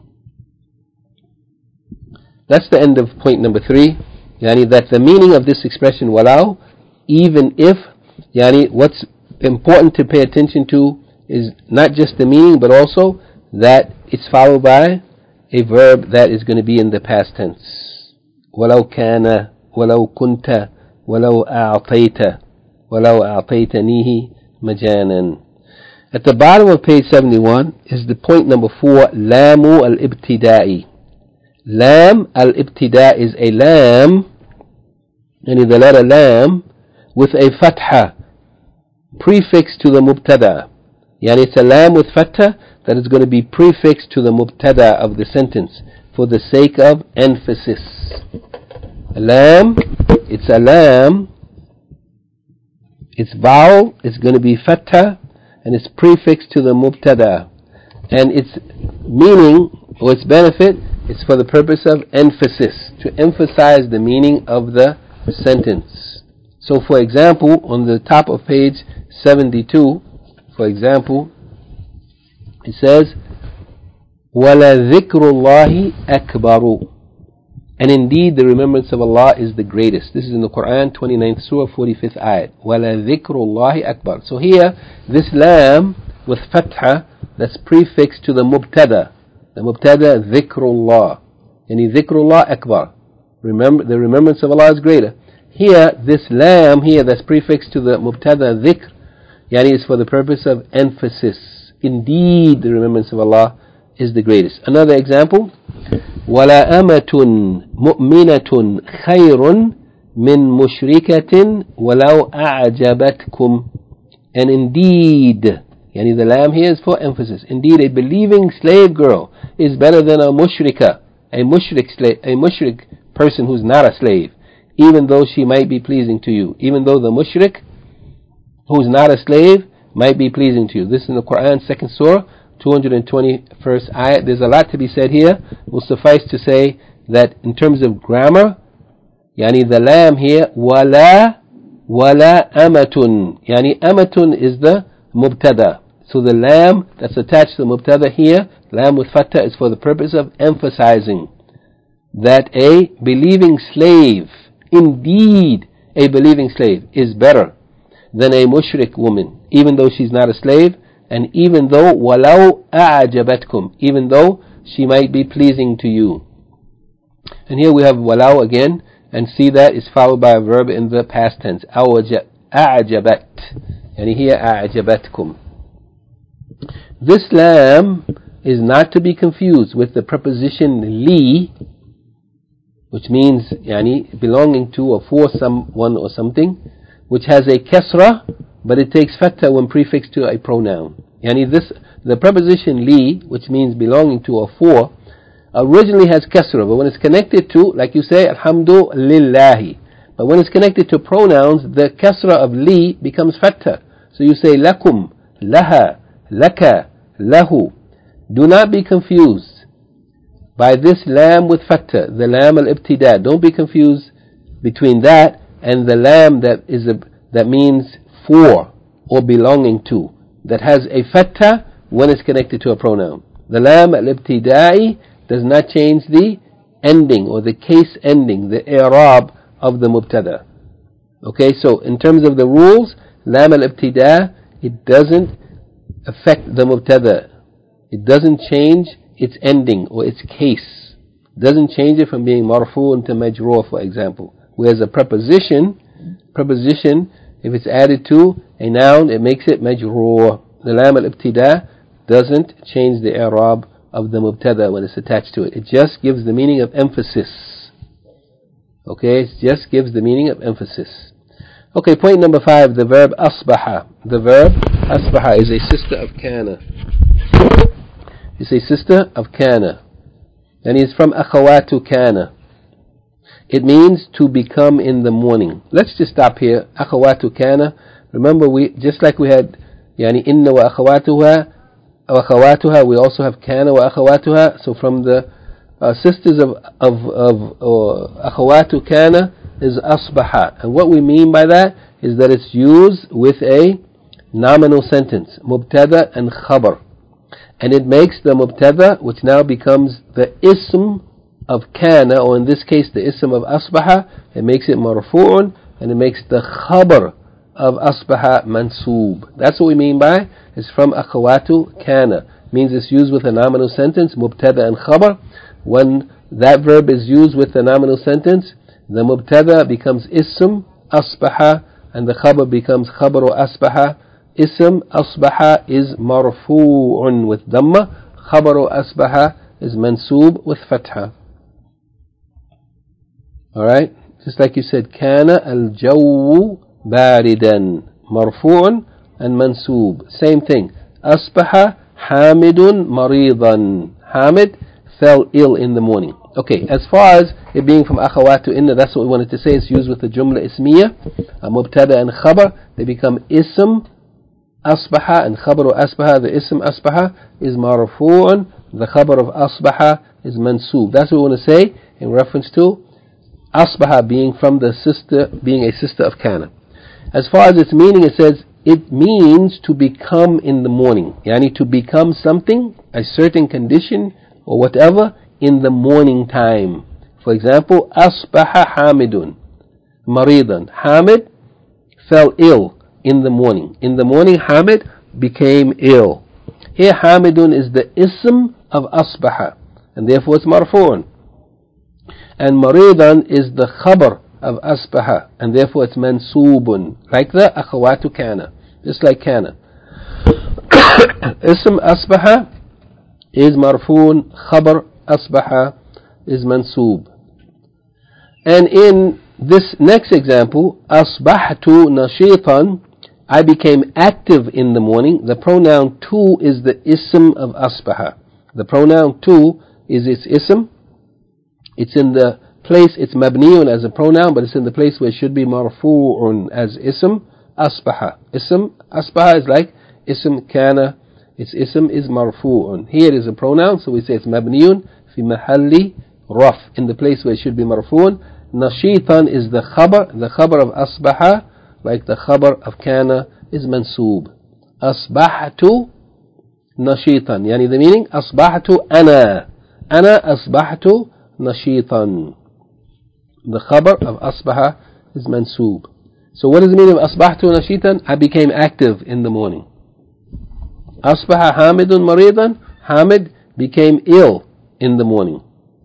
That's the end of point number 3. Yani that the meaning of this expression walau, even if, yani what's important to pay attention to is not just the meaning, but also that it's followed by a verb that is going to be in the past tense. ولو كان, ولو كنت, ولو أعطيت, ولو أعطيتنيه مجانا. At the bottom of page 71 is the point number 4, lamu al-ibtida'i. Lam al-ibtida' is a lam, and the letter lam with a fatha prefix to the mubtada. Yani it's a lam with fatha that is going to be prefixed to the mubtada of the sentence for the sake of emphasis. Lam, it's a lam, its vowel is going to be fatha and it's prefixed to the mubtada, and its meaning or its benefit is for the purpose of emphasis, to emphasize the meaning of the sentence. So for example, on the top of page 72, for example, it says وَلَذِكْرُ اللَّهِ أَكْبَرُ, and indeed the remembrance of Allah is the greatest. This is in the Quran, 29th surah, 45th ayat. وَلَذِكْرُ اللَّهِ أَكْبَرُ. So here, this lam with fatha, that's prefixed to the mubtada. The mubtada, dhikrullah. Yani dhikrullah akbar. Remember, the remembrance of Allah is greater. Here, this lam here that's prefixed to the mubtada dhikr, yani is for the purpose of emphasis. Indeed, the remembrance of Allah is the greatest. Another example, وَلَا أَمَةٌ مُؤْمِنَةٌ خَيْرٌ مِّن مُشْرِكَةٍ وَلَوْ أَعْجَبَتْكُمْ. And indeed, yani the lam here is for emphasis. Indeed, a believing slave girl is better than a mushrika, a mushrik person who's not a slave, even though she might be pleasing to you. Even though the mushrik who's not a slave might be pleasing to you. This is in the Quran, 2nd surah, 221st ayat. There's a lot to be said here. It will suffice to say that in terms of grammar, yani the lam here, wala amatun. Yani amatun is the mubtada. So the lam that's attached to the mubtada here, lam with fatha, is for the purpose of emphasizing that a believing slave, indeed a believing slave, is better than a mushrik woman, even though she's not a slave, and even though walau a'jabatkum, even though she might be pleasing to you. And here we have walau again, and see that is followed by a verb in the past tense, a'jabat, and here a'jabatkum. This lam is not to be confused with the preposition li, which means yani belonging to or for someone or something, which has a kasra, but it takes fatha when prefixed to a pronoun. Yani the preposition li, which means belonging to or for, originally has kasra, but when it's connected to, like you say, alhamdulillahi, but when it's connected to pronouns, the kasra of li becomes fatha. So you say lakum, laha, laka, lahu. Do not be confused by this lam with fatha, the lam al-ibtida. Don't be confused between that and the lam that means for or belonging to, that has a fatha when it's connected to a pronoun. The lam al-ibtida'i does not change the ending or the case ending, the i'rab of the mubtada. Okay, so in terms of the rules, lam al-ibtida, it doesn't affect the mubtada. It doesn't change its ending or its case. It doesn't change it from being marfu'un to majroor, for example. Whereas a preposition, if it's added to a noun, it makes it majroor. The lam al-ibtida doesn't change the i'rab of the mubtada when it's attached to it. It just gives the meaning of emphasis. Okay, it just gives the meaning of emphasis. Okay, point number 5, the verb asbaha. The verb asbaha is a sister of kana. It's a sister of kana. And it's from akhawatu kana. It means to become in the morning. Let's just stop here. Akhawatu kana. Remember, just like we had yani inna wa akhawatuha, we also have kana wa akhawatuha. So from the sisters of akhawatu kana is asbaha. And what we mean by that is that it's used with a nominal sentence, mubtada and khabar. And it makes the mubtada, which now becomes the ism of kana, or in this case the ism of asbaha, it makes it marfu'un, and it makes the khabar of asbaha mansoob. That's what we mean by it's from akhawatu kana. Means it's used with a nominal sentence, mubtada and khabar. When that verb is used with a nominal sentence, the mubtada becomes ism asbaha, and the khabar becomes khabaru asbaha. Ism asbaha is marfu'un with dhamma, khabaru asbaha is mansoob with fatha. Alright, just like you said, kana al-jawu baridan, marfu'un and mansoob. Same thing. Asbaha hamidun maridan. Hamid fell ill in the morning. Okay, as far as it being from akhawatu inna, that's what we wanted to say. It's used with the jumla ismiya, mubtada and khabar. They become ism asbaha and khabaru asbaha. The ism asbaha is marfu'un. The khabar of asbaha is mansoob. That's what we want to say in reference to asbaha being from the sister, being a sister of kana. As far as its meaning, it says it means to become in the morning. Yani to become something, a certain condition or whatever, in the morning time. For example, asbaha hamidun maridan. Hamid fell ill in the morning. In the morning, Hamid became ill. Here, Hamidun is the ism of asbaha, and therefore it's marfu'un. And maridan is the khabar of asbaha, and therefore it's mansubun, like the akhawatu kana, just like kana. Ism asbaha is marfu'un, khabar asbaha is mansub. And in this next example, asbahtu nashitan, I became active in the morning. The pronoun tu is the ism of asbaha. The pronoun tu is its ism. It's in the place, it's mabniun as a pronoun, but it's in the place where it should be marfu'un as ism asbaha. Ism asbaha is like ism kana. Its ism is marfu'un. Here it is a pronoun, so we say it's mabniun fi mahalli raf, in the place where it should be marfu'un. Nashitan is the khabar of asbaha, like the khabar of kana is mansoob. Asbahtu nashitan, yani the meaning, asbahtu ana asbahtu nashitan. The khabar of asbaha is mansoob. So what is the meaning of asbahtu nashitan? I became active in the morning. Asbaha hamidun maridan, Hamid became ill in the morning.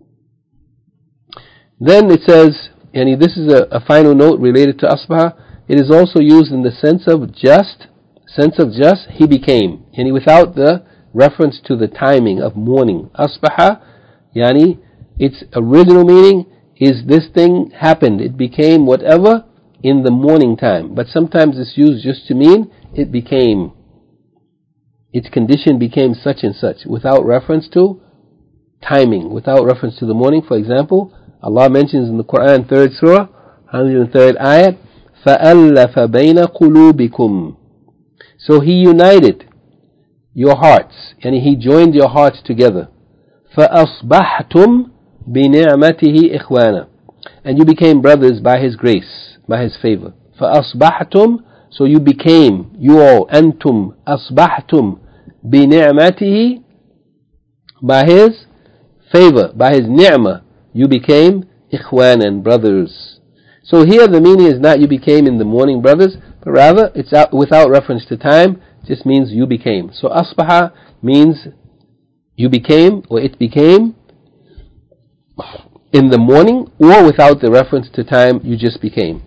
Then it says, and this is a final note related to asbaha, it is also used in the sense of just, he became, yani without the reference to the timing of morning. Asbaha, yani its original meaning is this thing happened, it became whatever in the morning time. But sometimes it's used just to mean it became, its condition became such and such, without reference to timing, without reference to the morning. For example, Allah mentions in the Quran, 3rd surah, 103rd ayat, فَأَلَّفَ بَيْنَ قُلُوبِكُمْ. So He united your hearts, and He joined your hearts together. فَأَصْبَحْتُمْ بِنِعْمَتِهِ إِخْوَانًا. And you became brothers by His grace, by His favor. فَأَصْبَحْتُمْ, so you became, you all, أَنْتُمْ أَصْبَحْتُمْ بِنِعْمَتِهِ, by His favor, by His ni'mah. you became ikhwanan, brothers. So here the meaning is not you became in the morning brothers, but rather it's without reference to time, just means you became. So asbaha means you became, or it became in the morning, or without the reference to time, you just became.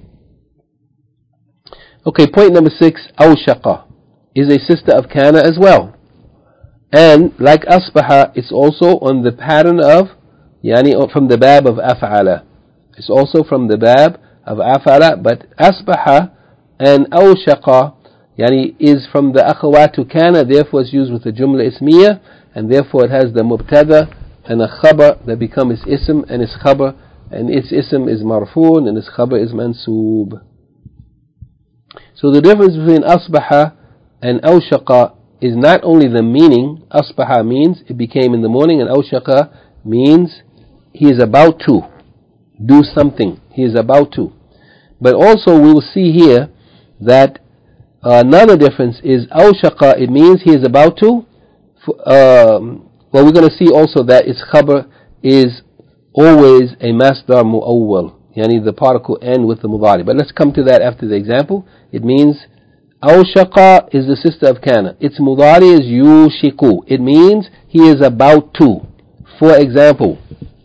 Okay, point number 6, awshaqa is a sister of kana as well. And like asbaha, it's also on the pattern of, from the bab of af'ala. It's also from the bab of af'ala, but asbaha and awshaqa is from the akhawatu kana, therefore it's used with the jumla ismiya, and therefore it has the mubtada and a khabar that becomes its ism, and its khabar, and its ism is marfoon, and its khabar is mansoob. So the difference between asbaha and awshaqa is not only the meaning. Asbaha means it became in the morning, and awshaqa means he is about to do something. He is about to. But also we will see here that another difference is awshaqa, it means he is about to. Well, we're going to see also that its khabar is always a masdar mu'awwal, the particle end with the mudari. But let's come to that after the example. It means awshaqa is the sister of kana. Its mudari is yushiku. It means he is about to. For example,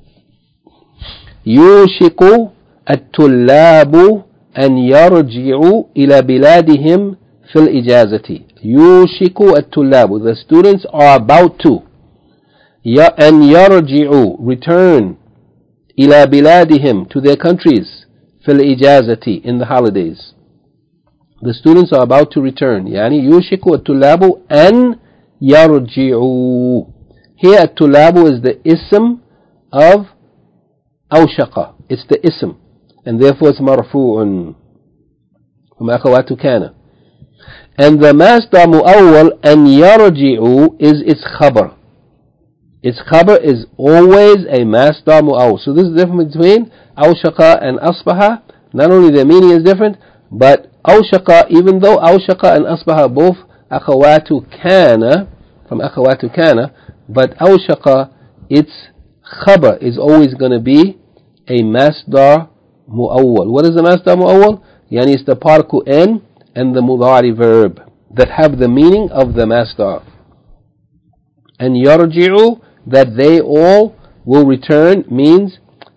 yushiku at-tullabu an yarji'u ila biladihim fil ijazati. Yushiku at-tullabu. The students are about to. And yarji'u, return, ila biladihim, to their countries, fil ijazati, in the holidays. The students are about to return. Yushiku at-tullabu an yarji'u. Here at-tullabu is the ism of awshaqa. It's the ism, and therefore it's marfu'un from akhawatu kana. And the masdar mu'awwal an yarji'u is its khabar. Its khabar is always a masdar mu'awwal. So this is the difference between awshaqa and asbaha. Not only their meaning is different, but awshaqa, even though awshaqa and asbaha both akhawatu kana, from akhawatu kana, but awshaqa, its khabar is always going to be a masdar mu'awwal. What is the masdar mu'awwal? It's the particle n and the mudari verb that have the meaning of the masdar. And yarji'u, that they all will return, means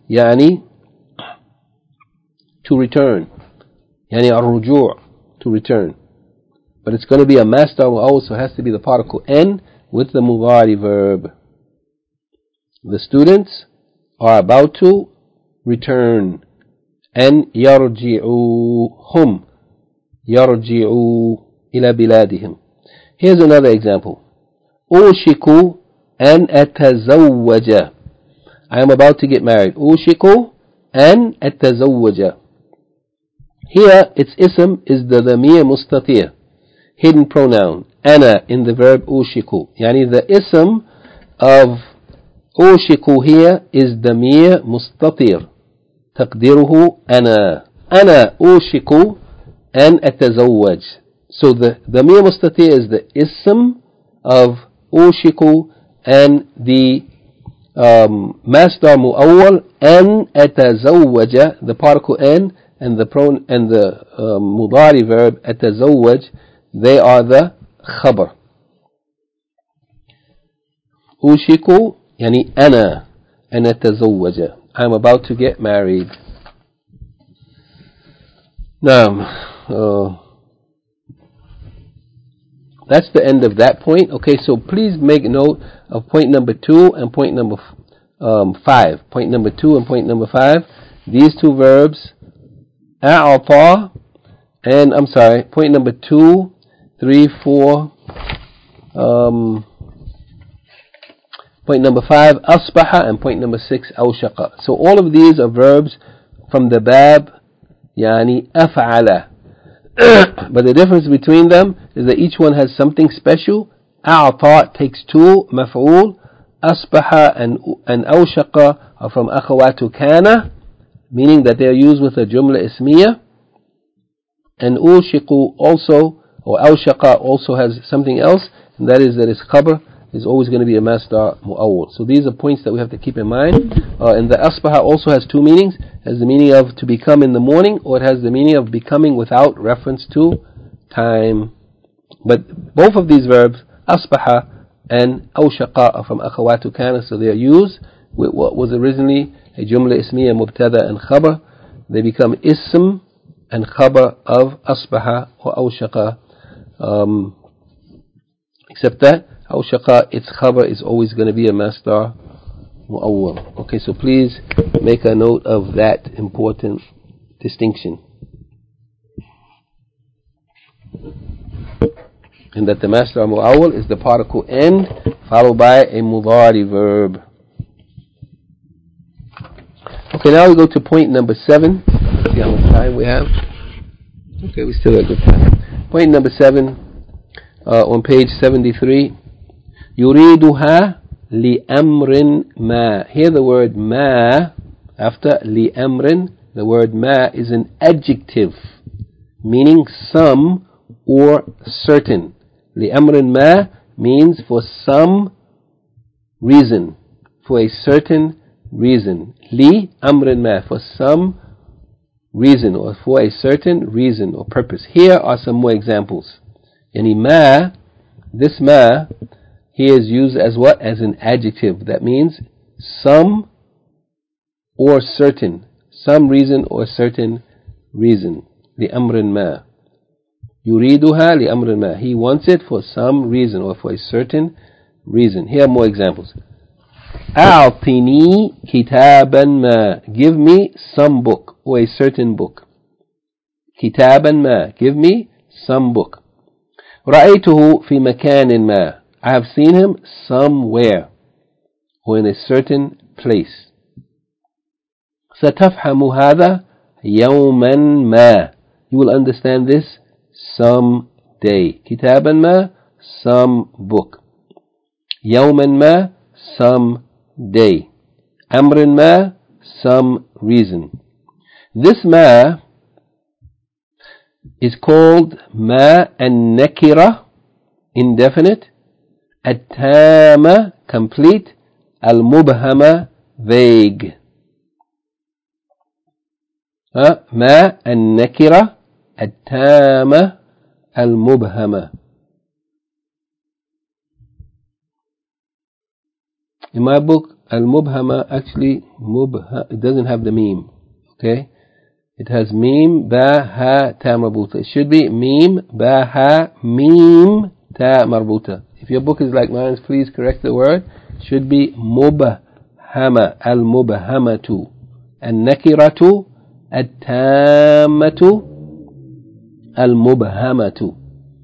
to return, ar-ruju', to return. But it's going to be a masdar mu'awwal, so it has to be the particle n with the mudari verb. The students are about to return. And yarji'u hum, yarji'u ila biladihim. Here's another example. Ushiku an atazawwaja. I am about to get married. Ushiku an atazawwaja. Here its ism is the damir mustatir, hidden pronoun, ana, in the verb ushiku. The ism of ushiku here is damir mustatir. تقديره أنا أوشك أن أتزوج. So the damir mustatir is the ism of أوشك, and the masdar mu'awwal أن أتزوج, the particle أن and the mudari verb أتزوج, they are the khabar. أوشك أنا أن أتزوج, I'm about to get married. Now, that's the end of that point. Okay, so please make note of point number 2 and point number 5. Point number 2 and point number 5. These two verbs, a'ata, and point number 2, 3, 4, point number 5, asbaha, and point number 6, awshaqa. So all of these are verbs from the bab, af'ala. But the difference between them is that each one has something special. A'ta takes 2, maf'ul. Asbaha and awshaqa are from akhawatu kana, meaning that they are used with a jumla ismiya. And ushiku also, or awshaqa also has something else, and that is that its khabar is always going to be a masdar mu'awwal. So these are points that we have to keep in mind. And the asbaha also has two meanings. It has the meaning of to become in the morning, or it has the meaning of becoming without reference to time. But both of these verbs, asbaha and awshaqa, are from akhawatu kana, so they are used with what was originally a jumla ismiya mubtada and khabar. They become ism and khabar of asbaha or awshaqa. Except that awshaqa, its khabar is always going to be a masdar mu'awwal. Okay, so please make a note of that important distinction. And that the masdar mu'awwal is the particle end followed by a mudari verb. Okay, now we go to point number 7. Let's see how much time we have. Okay, we still have good time. Point number 7 on page 73. يريدها لأمر ما. Here the word ma after لأمر, the word ma is an adjective meaning some or certain. لأمر ما means for some reason, for a certain reason. لأمر ما, for some reason or for a certain reason or purpose. Here are some more examples. Yani ma, this ma here is used as what? As an adjective. That means some or certain. Some reason or certain reason. لأمر ما. يريدها لأمر ما. He wants it for some reason or for a certain reason. Here are more examples. أعطني كتابا ما. Give me some book or a certain book. كتابا ما. Give me some book. رأيته في مكان ما. I have seen him somewhere or in a certain place. ستفهم هذا يوما ما. You will understand this some day. كتابا ما, some book. يوما ما, some day. أمر ما, some reason. This ma is called ma an-nakira, indefinite, at-tama, complete, al-mubhama, vague. Ma an-nakira, at-tama, al-mubhama. In my book, al-mubhama, actually, it doesn't have the meme. Okay? It has meme, ba, ha, ta marbuta. It should be meme, ba, ha, meme, ta marbuta. If your book is like mine, please correct the word. It should be mubhama, al-mubhamatu. An-nakiratu, at-tammatu, al-mubhamatu.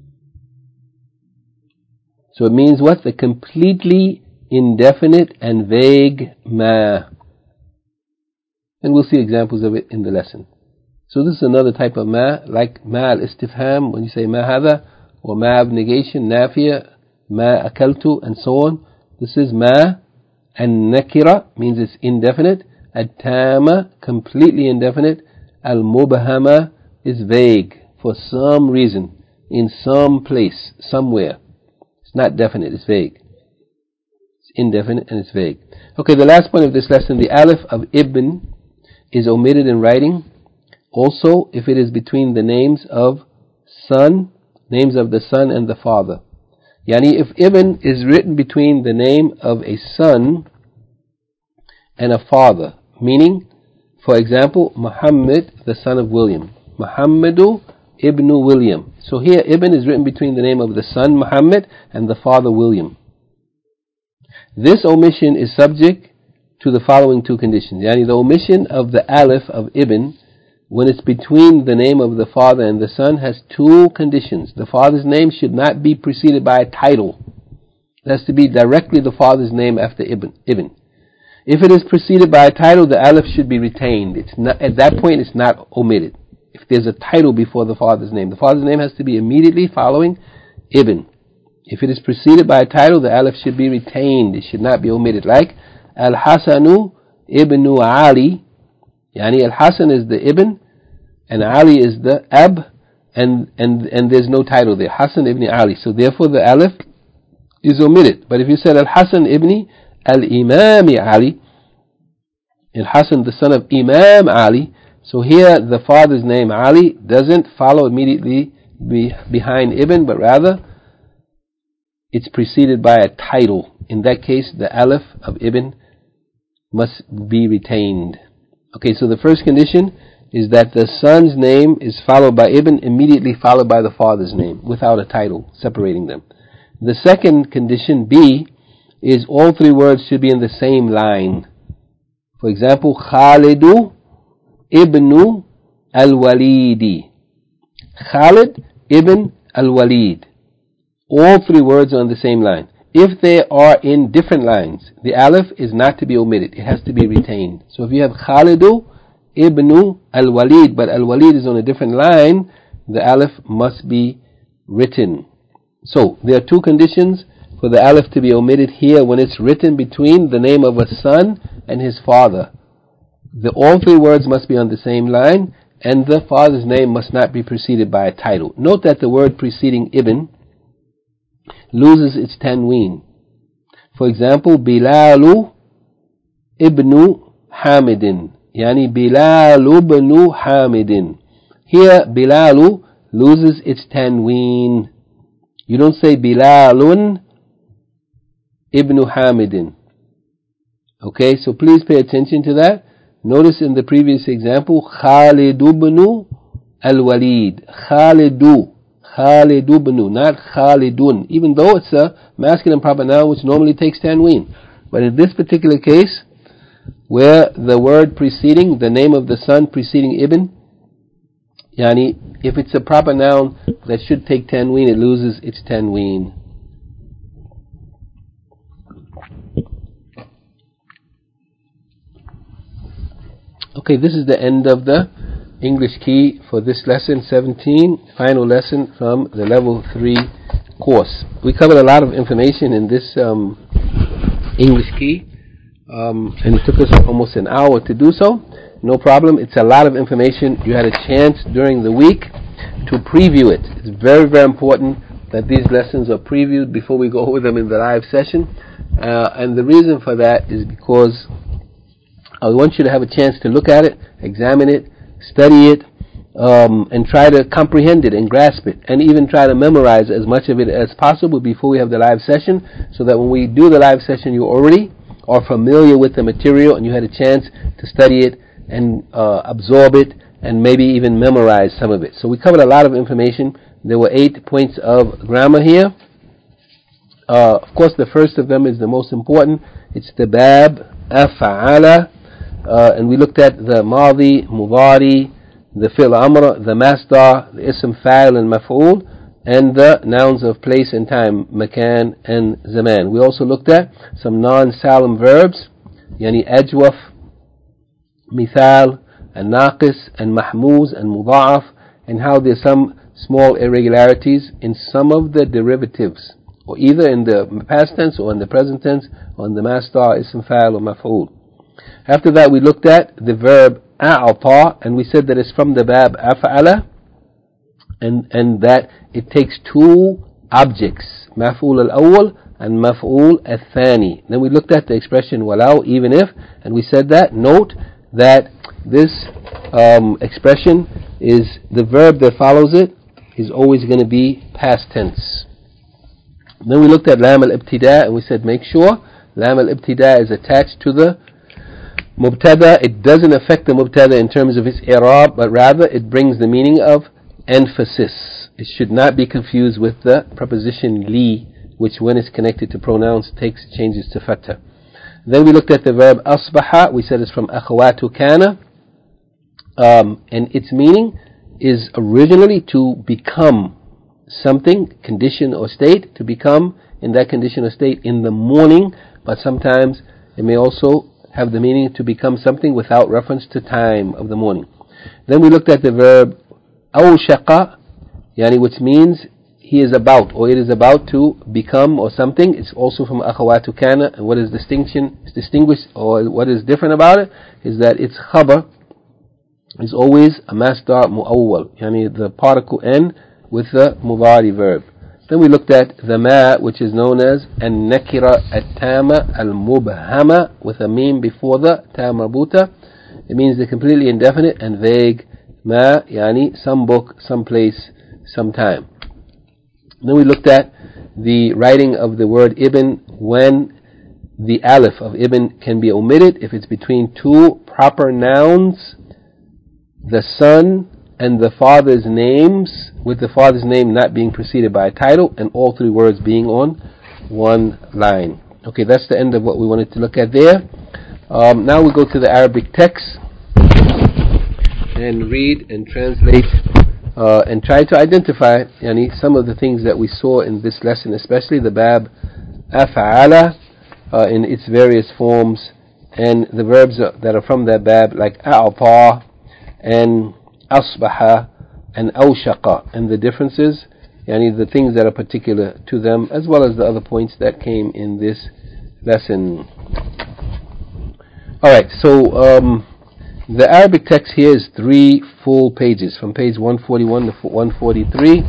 So it means what? The completely indefinite and vague ma. And we'll see examples of it in the lesson. So this is another type of ma, like ma al-istifham, when you say ma hadha, or ma of negation, nafiya, ma akaltu, and so on. This is ma, and nakira means it's indefinite, at-tama, completely indefinite, al-mubahama is vague, for some reason, in some place, somewhere. It's not definite, it's vague. It's indefinite and it's vague. Okay, the last point of this lesson, the alif of ibn is omitted in writing. Also, if it is between the names of son, names of the son and the father. Yani, if ibn is written between the name of a son and a father, meaning, for example, Muhammad, the son of William. Muhammadu ibn William. So here, ibn is written between the name of the son Muhammad and the father William. This omission is subject to the following two conditions. Yani, the omission of the alif of ibn, when it's between the name of the father and the son, has two conditions. The father's name should not be preceded by a title. It has to be directly the father's name after ibn. If it is preceded by a title, the alif should be retained. It's not, at that point, it's not omitted. If there's a title before the father's name has to be immediately following ibn. If it is preceded by a title, the alif should be retained. It should not be omitted. Like Al-Hasanu ibn Ali. Yani Al-Hasan is the ibn and Ali is the ab, and there's no title there. Hasan ibn Ali. So therefore the alif is omitted. But if you said Al-Hasan ibn Al-Imam Ali, Al-Hasan the son of Imam Ali, so here the father's name Ali doesn't follow immediately behind Ibn, but rather it's preceded by a title. In that case, the alif of Ibn must be retained. Okay, so the first condition is that the son's name is followed by Ibn, immediately followed by the father's name, without a title separating them. The second condition, B, is all three words should be in the same line. For example, Khalidu ibn al-Walidi. Khalid ibn al-Walid. All three words are on the same line. If they are in different lines, the alif is not to be omitted. It has to be retained. So if you have Khalidu ibn al-Walid, but al-Walid is on a different line, the alif must be written. So there are two conditions for the alif to be omitted here when it's written between the name of a son and his father. All three words must be on the same line, and the father's name must not be preceded by a title. Note that the word preceding Ibn loses its tanween. For example, Bilalu ibn Hamidin. Yani Bilalu ibn Hamidin. Here, Bilalu loses its tanween. You don't say Bilalun ibn Hamidin. Okay, so please pay attention to that. Notice in the previous example, Khalid ibn al-Walid. Khalidu ibn, not Khalidun, even though it's a masculine proper noun which normally takes tanween. But in this particular case, where the word preceding, the name of the son preceding Ibn, yani, if it's a proper noun that should take tanween, it loses its tanween. Okay, this is the end of the English key for this lesson 17, final lesson from the level 3 course. We covered a lot of information in this English key, and it took us almost an hour to do so. No problem, it's a lot of information. You had a chance during the week to preview it. It's very, very important that these lessons are previewed before we go over them in the live session. And the reason for that is because I want you to have a chance to look at it, examine it, study it, and try to comprehend it and grasp it, and even try to memorize as much of it as possible before we have the live session, so that when we do the live session you already are familiar with the material and you had a chance to study it and absorb it and maybe even memorize some of it. So we covered a lot of information. There were 8 points of grammar here. Of course, the first of them is the most important. It's the bab, af'ala, and we looked at the madi, mudari, the fi'l amr, the masdar, the ism fa'il and maf'ul, and the nouns of place and time, makan and zaman. We also looked at some non-salam verbs, yani ajwaf, mithal, and naqis, and mahmuz, and mudha'af, and how there's some small irregularities in some of the derivatives, or either in the past tense or in the present tense, or in the masdar, ism fa'il or maf'ul. After that, we looked at the verb a'ata, and we said that it's from the bab af'ala, and that it takes two objects, maf'ul al-awwal and maf'ul al-thani. Then we looked at the expression walau, even if, and we said that, note that this expression is the verb that follows it is always going to be past tense. Then we looked at lam al-ibtida, and we said make sure lam al-ibtida is attached to the mubtada. It doesn't affect the mubtada in terms of its i'rab, but rather it brings the meaning of emphasis. It should not be confused with the preposition li, which when it's connected to pronouns changes to fatha. Then we looked at the verb asbaha. We said it's from akhawatu kana, and its meaning is originally to become something, condition or state, to become in that condition or state in the morning, but sometimes it may also have the meaning to become something without reference to time of the morning. Then we looked at the verb awshaqa, yani which means he is about, or it is about to become or something. It's also from akhawatu kana, and what is distinguished or what is different about it is that its khabar is always a masdar mu'awwal, yani the particle n with the mudari verb. Then we looked at the ma, which is known as an-nakira at-tama al-mubhama, with a meme before the ta marbuta. It means the completely indefinite and vague. Ma, yani some book, some place, some time. Then we looked at the writing of the word ibn, when the alif of ibn can be omitted if it's between two proper nouns, the son and the father's names, with the father's name not being preceded by a title, and all three words being on one line. Okay, that's the end of what we wanted to look at there. Now we go to the Arabic text and read and translate and try to identify some of the things that we saw in this lesson, especially the bab af'ala in its various forms, and the verbs that are from that bab, like a'ta and asbaha and awshaqa, and the differences, the things that are particular to them, as well as the other points that came in this lesson. Alright, so the Arabic text here is 3 full pages, from page 141 to 143.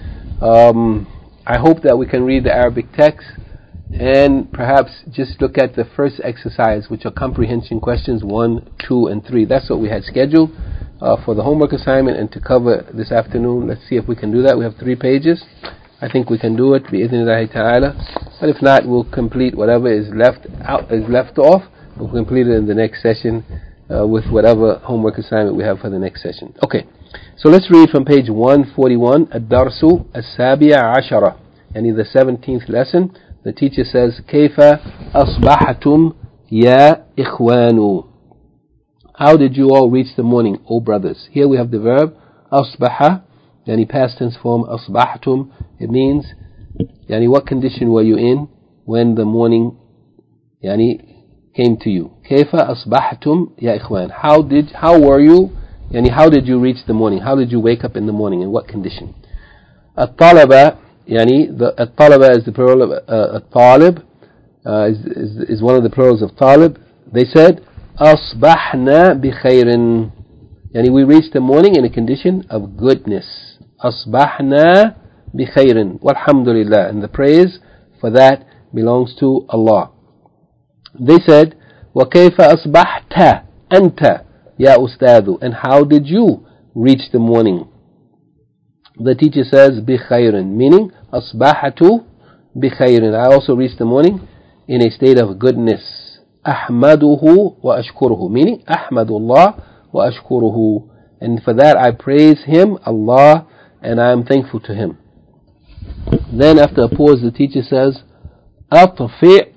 I hope that we can read the Arabic text and perhaps just look at the first exercise, which are comprehension questions 1, 2, and 3. That's what we had scheduled for the homework assignment and to cover this afternoon. Let's see if we can do that. We have 3 pages. I think we can do it, bi-idhnillahi ta'ala. But if not, we'll complete whatever is left off. We'll complete it in the next session with whatever homework assignment we have for the next session. Okay, so let's read from page 141, Ad-Darsu As-Sabi'a Ashara, the 17th lesson. The teacher says, كيف أصبحتم يا إخوان? How did you all reach the morning, O brothers? Here we have the verb أصبح, past tense form أصبحتم. It means, what condition were you in when the morning came to you? كيف أصبحتم يا إخوان? How were you? How did you reach the morning? How did you wake up in the morning? In what condition? الطلبة, الطلبة is the plural of الطالب, is one of the plurals of talib. They said أصبحنا بخير, we reached the morning in a condition of goodness. أصبحنا بخير والحمد لله, and the praise for that belongs to Allah. They said وكيف أصبحت أنت يا أستاذ? And how did you reach the morning? The teacher says بخير, meaning أصبحت بخير, I also reached the morning in a state of goodness. أحمده وأشكره, meaning أحمد الله وأشكره, and for that I praise him, Allah, and I am thankful to him. Then after a pause, the teacher says أطفئ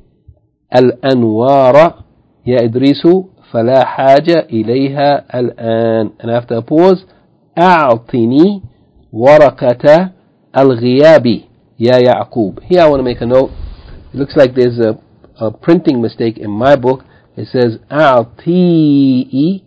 الأنوار يا إدريس فلا حاجة إليها الآن, and after a pause أعطني ورقة الغياب يا يعقوب. Here I want to make a note. It looks like there's a printing mistake in my book. It says أعطيه,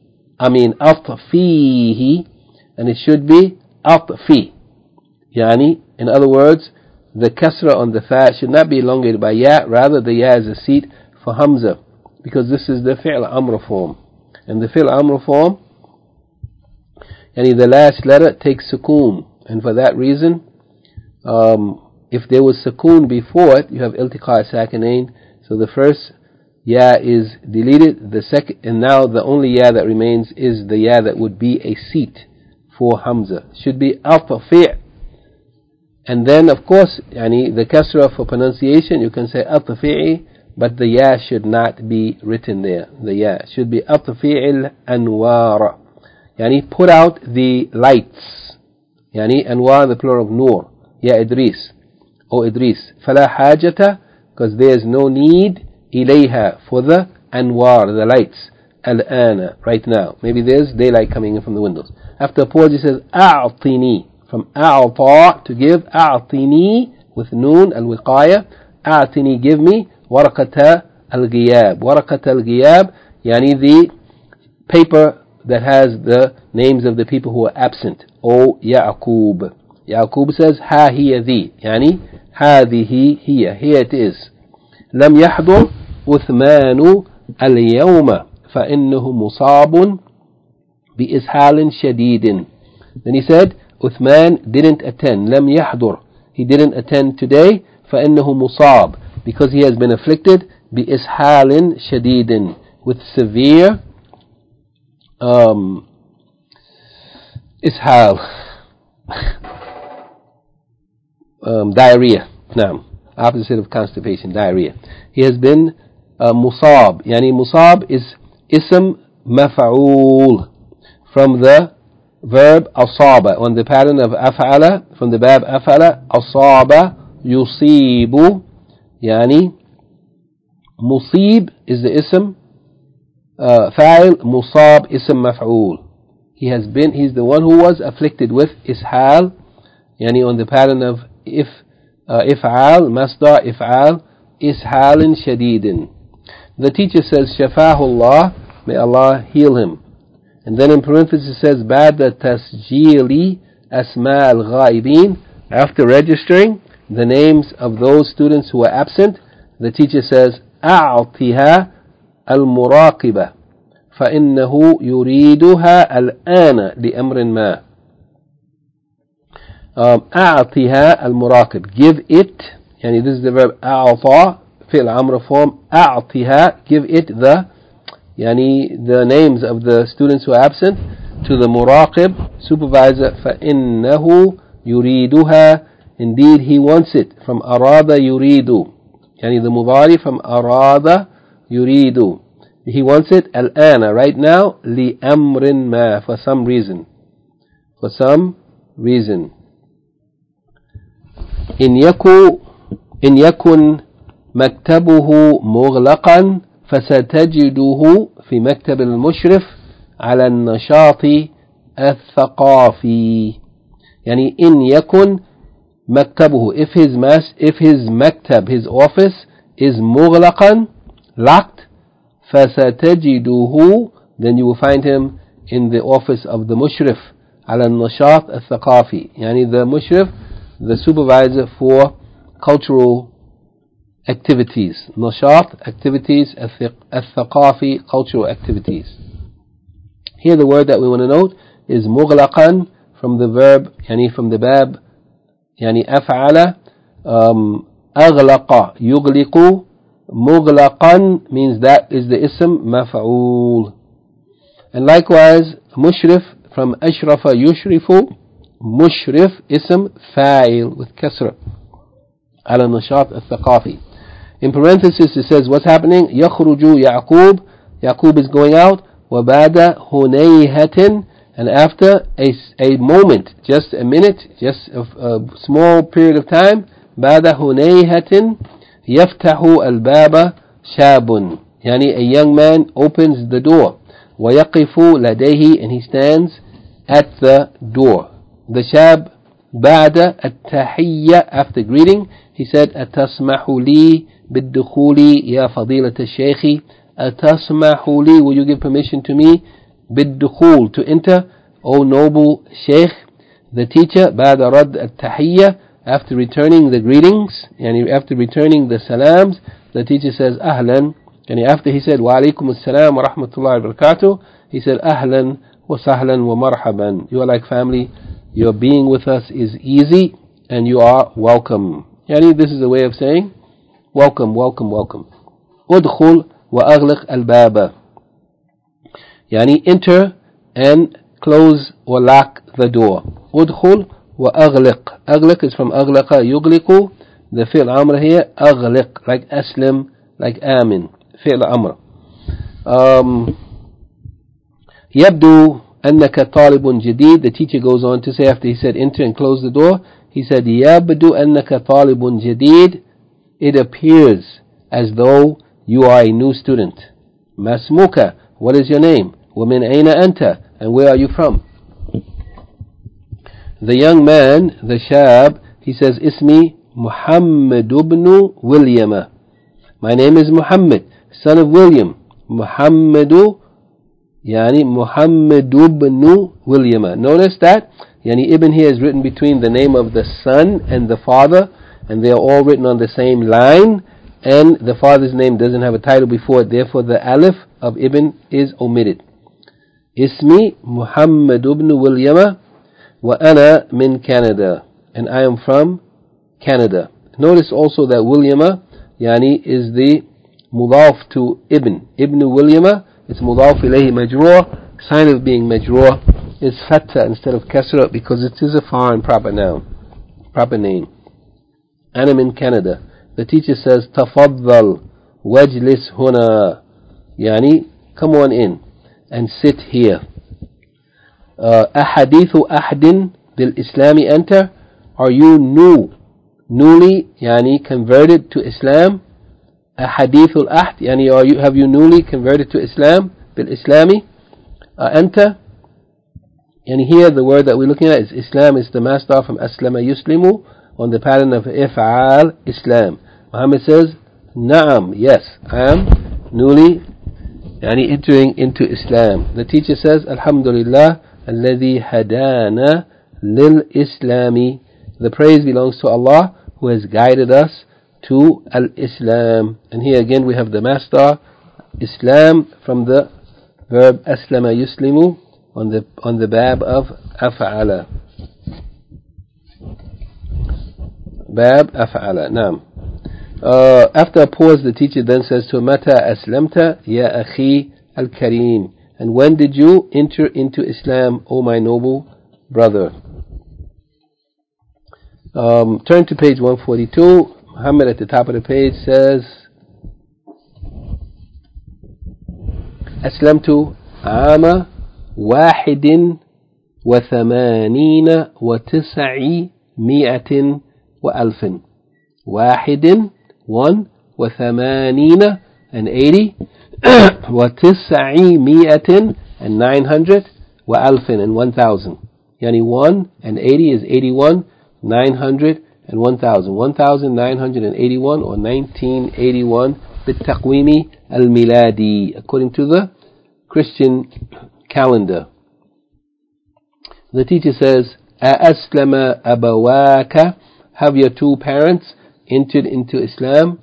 أطفيه, and it should be أطفي. In other words, the kasra on the fa should not be elongated by ya, rather the ya is a seat for hamza, because this is the fi'l amr form, and the fi'l amr form, the last letter takes sukoon, and for that reason, if there was sukoon before it, you have iltiqa sakinain, so the first ya is deleted, the second, and now the only ya that remains is the ya that would be a seat for hamza, should be atfi'. And then of course, the kasra for pronunciation, you can say atfi'i, but the ya should not be written there. The ya should be atfi'il anwar, put out the lights. Anwar, the plural of nur. Ya Idris, O Idris. Fala hajata, because there is no need, ilayha, for the anwar, the lights, al-ana, right now. Maybe there's daylight coming in from the windows. After a pause, he says a'tini, from a'ta, to give, a'tini, with noon, al-wiqaya, a'tini, give me, waraqata al-ghiyab. Waraqata al-ghiyab, the paper that has the names of the people who are absent. O Ya'qub. Ya'qub says, ha hiya dhi, هذه هي, here it is. لم يحضر عثمان اليوم فإنه مصاب بإسهال شديد. Then he said, Uthman didn't attend. لم يحضر, he didn't attend today, فإنه مصاب, because he has been afflicted بإسحال شديد, with severe إسحال, diarrhea. نعم, opposite of constipation, diarrhea. He has been مصاب. يعني مصاب is اسم مفعول from the verb أصاب, on the pattern of أفعل, from the verb أفعل. أصاب يصيب, يعني مصيب is the اسم فاعل, مصاب اسم مفعول. He's the one who was afflicted with إسحال, يعني on the pattern of إفعال, مصدر إفعال, إسحال شديد. The teacher says شفاه الله, may Allah heal him. And then in parentheses it says بعد تسجيل أسماء الغائبين, after registering the names of those students who are absent, the teacher says أعطها المراقبة فإنه يريدها الآن لأمر ما. أعطها المراقب, give it, يعني this is the verb أعطى, فعل أمر form. أعطها, give it the, يعني the names of the students who are absent to the muraqib, supervisor. فإنه يريدها, indeed he wants it, from أراد يريد, يعني the mudari from أراد يريد, he wants it الآن, right now, لأمر ما, for some reason, for some reason. إن يكن مكتبه مغلقا فستجده في مكتب المشرف على النشاط الثقافي. يعني إن يكن مكتبه, if his مكتب, his office is مغلقا, locked, فستجده, then you will find him in the office of the mushrif, على النشاط الثقافي, يعني the mushrif, the supervisor for cultural activities. نشاط, activities, الثقافي, cultural activities. Here the word that we want to note is مغلقا, from the verb, يعني from the bab, يعني أفعل, أغلق يغلق, مغلقا means that is the ism مفعول. And likewise mushrif from أشرف يشرف, mushrif ism fa'il with kasra, على النشاط الثقافي. In parenthesis it says what's happening, يخرج يعقوب, Yaqub is going out, وبعد هنيهة, and after a moment, just a minute, just a small period of time, بعد هنيهة يفتح الباب شاب, يعني a young man opens the door, ويقف لديه, and he stands at the door. The shab بعد التحية, after greeting, he said أتسمح لي بالدخول يا فضيلة الشيخ, أتسمح لي, will you give permission to me, بالدخول, to enter, O noble sheikh. The teacher بعد رد التحية, after returning the greetings, and after returning the salams, the teacher says أهلا, and after he said وعليكم السلام ورحمة الله وبركاته, he said أهلا وسهلا ومرحبا, you are like family, your being with us is easy, and you are welcome. Yani this is a way of saying welcome, welcome, welcome. أدخل وأغلق الباب, يعني enter and close or lock the door. أدخل وأغلق, أغلق is from أغلق يغلق, the فعل أمر here أغلق, like أسلم, like آمن, فعل أمر. يبدو أنك طالب جديد, the teacher goes on to say after he said enter and close the door, he said يبدو أنك طالب جديد, it appears as though you are a new student. ما اسمك, what is your name, ومن أين أنت, and where are you from. The young man, the shab, he says اسمي محمد بن ويليام, my name is Muhammad, son of William. محمد, يعني محمد بن ويليام. Notice that yani ibn here is written between the name of the son and the father, and they are all written on the same line, and the father's name doesn't have a title before it, therefore the alif of ibn is omitted. Ismi Muhammad ibn William wa ana min Canada, and I am from Canada. Notice also that Williama yani is the mudaf to Ibn. Ibn Williama, it's mudaf ilayhi majroor. Sign of being majroor is fatha instead of kasra because it is a foreign proper noun, proper name. And I'm in Canada. The teacher says, tafaddal wajlis huna. Yani, come on in and sit here. Ahadithu ahdin bil Islami anta. Are you newly yani converted to Islam? Ahadithul ahd, yani have you newly converted to Islam? Bil Islami anta. And here the word that we're looking at is Islam, is the masdar from aslama yuslimu on the pattern of if'al Islam. Muhammad says, Na'am, yes, I am newly yani entering into Islam. The teacher says, Alhamdulillah, alladhi hadana lil Islami. The praise belongs to Allah who has guided us to al-Islam. And here again we have the masdar Islam from the verb aslama yuslimu on the bab of af'ala. Bab af'ala. Naam. After a pause, the teacher then says to Mata aslamta ya akhi al-kareem. And when did you enter into Islam, O my noble brother? Turn to page 142. Muhammad at the top of the page says, Aslamtu ama wahidin wa thamanina wa tis'i mi'atin wa alfin. Wahidin, 1, wa thamanina, and 80, wa tis'i mi'atin, and 900, wa alfin, and 1,000. Yani 1 and 80 is 81, 900 and 1,000. 1,981 or 1981 بالتقويم الميلادي, according to the Christian calendar. The teacher says, أَأَسْلَمَ أَبَوَاكَ. Have your two parents entered into Islam?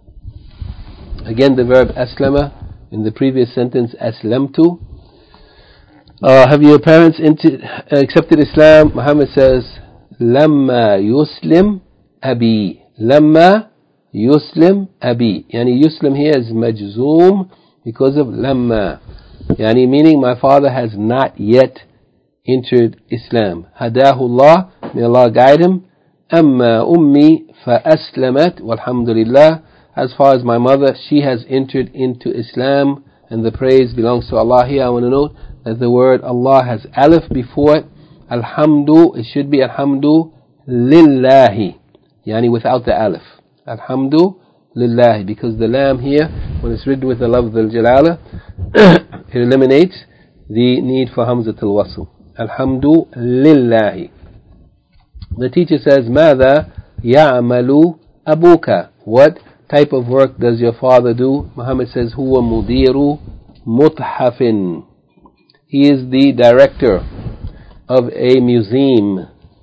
Again the verb aslama in the previous sentence, aslamtu. Have your parents accepted Islam? Muhammad says, لما يسلم أبي. لما يسلم أبي. Yani yuslim here is majzoom because of لما. Yani meaning my father has not yet entered Islam. هداه الله, may Allah guide him. أما أمي فأسلمت والحمد لله. As far as my mother, she has entered into Islam and the praise belongs to Allah. Here I want to note that the word Allah has alif before it. Alhamdu, it should be Alhamdu lillahi, yani without the alif. Alhamdu lillahi, because the lam here, when it's written with the lafz al-jalala, it eliminates the need for hamzat al-wasl. Alhamdu lillahi. The teacher says, ماذا يعمل أبوك? What type of work does your father do? Muhammad says, هو مدير متحف. He is the director of a museum.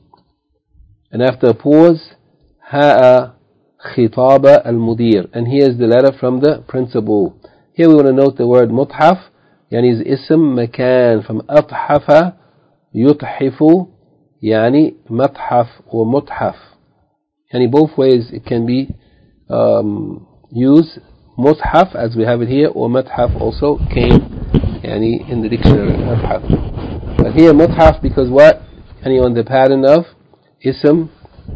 And after a pause, ها خطاب المدير. And here is the letter from the principal. Here we want to note the word متحف, يعني is اسم مكان from أتحف يتحف, يعني متحف or متحف. Yani both ways it can be used. متحف as we have it here, or متحف also came yani in the dictionary. متحف. But here متحف because what? Yani on the pattern of اسم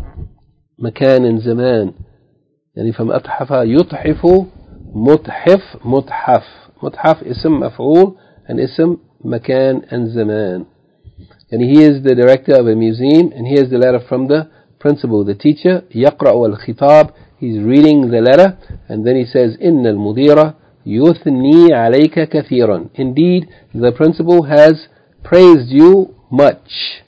مكان and زمان. يعني from أتحف يتحف متحف متحف. متحف اسم مفعول and اسم مكان and زمان. And he is the director of a museum, and here's the letter from the principal, the teacher. يقرأ الخطاب, he's reading the letter, and then he says, إن المدير يثني عليك كثيرا. Indeed, the principal has praised you much.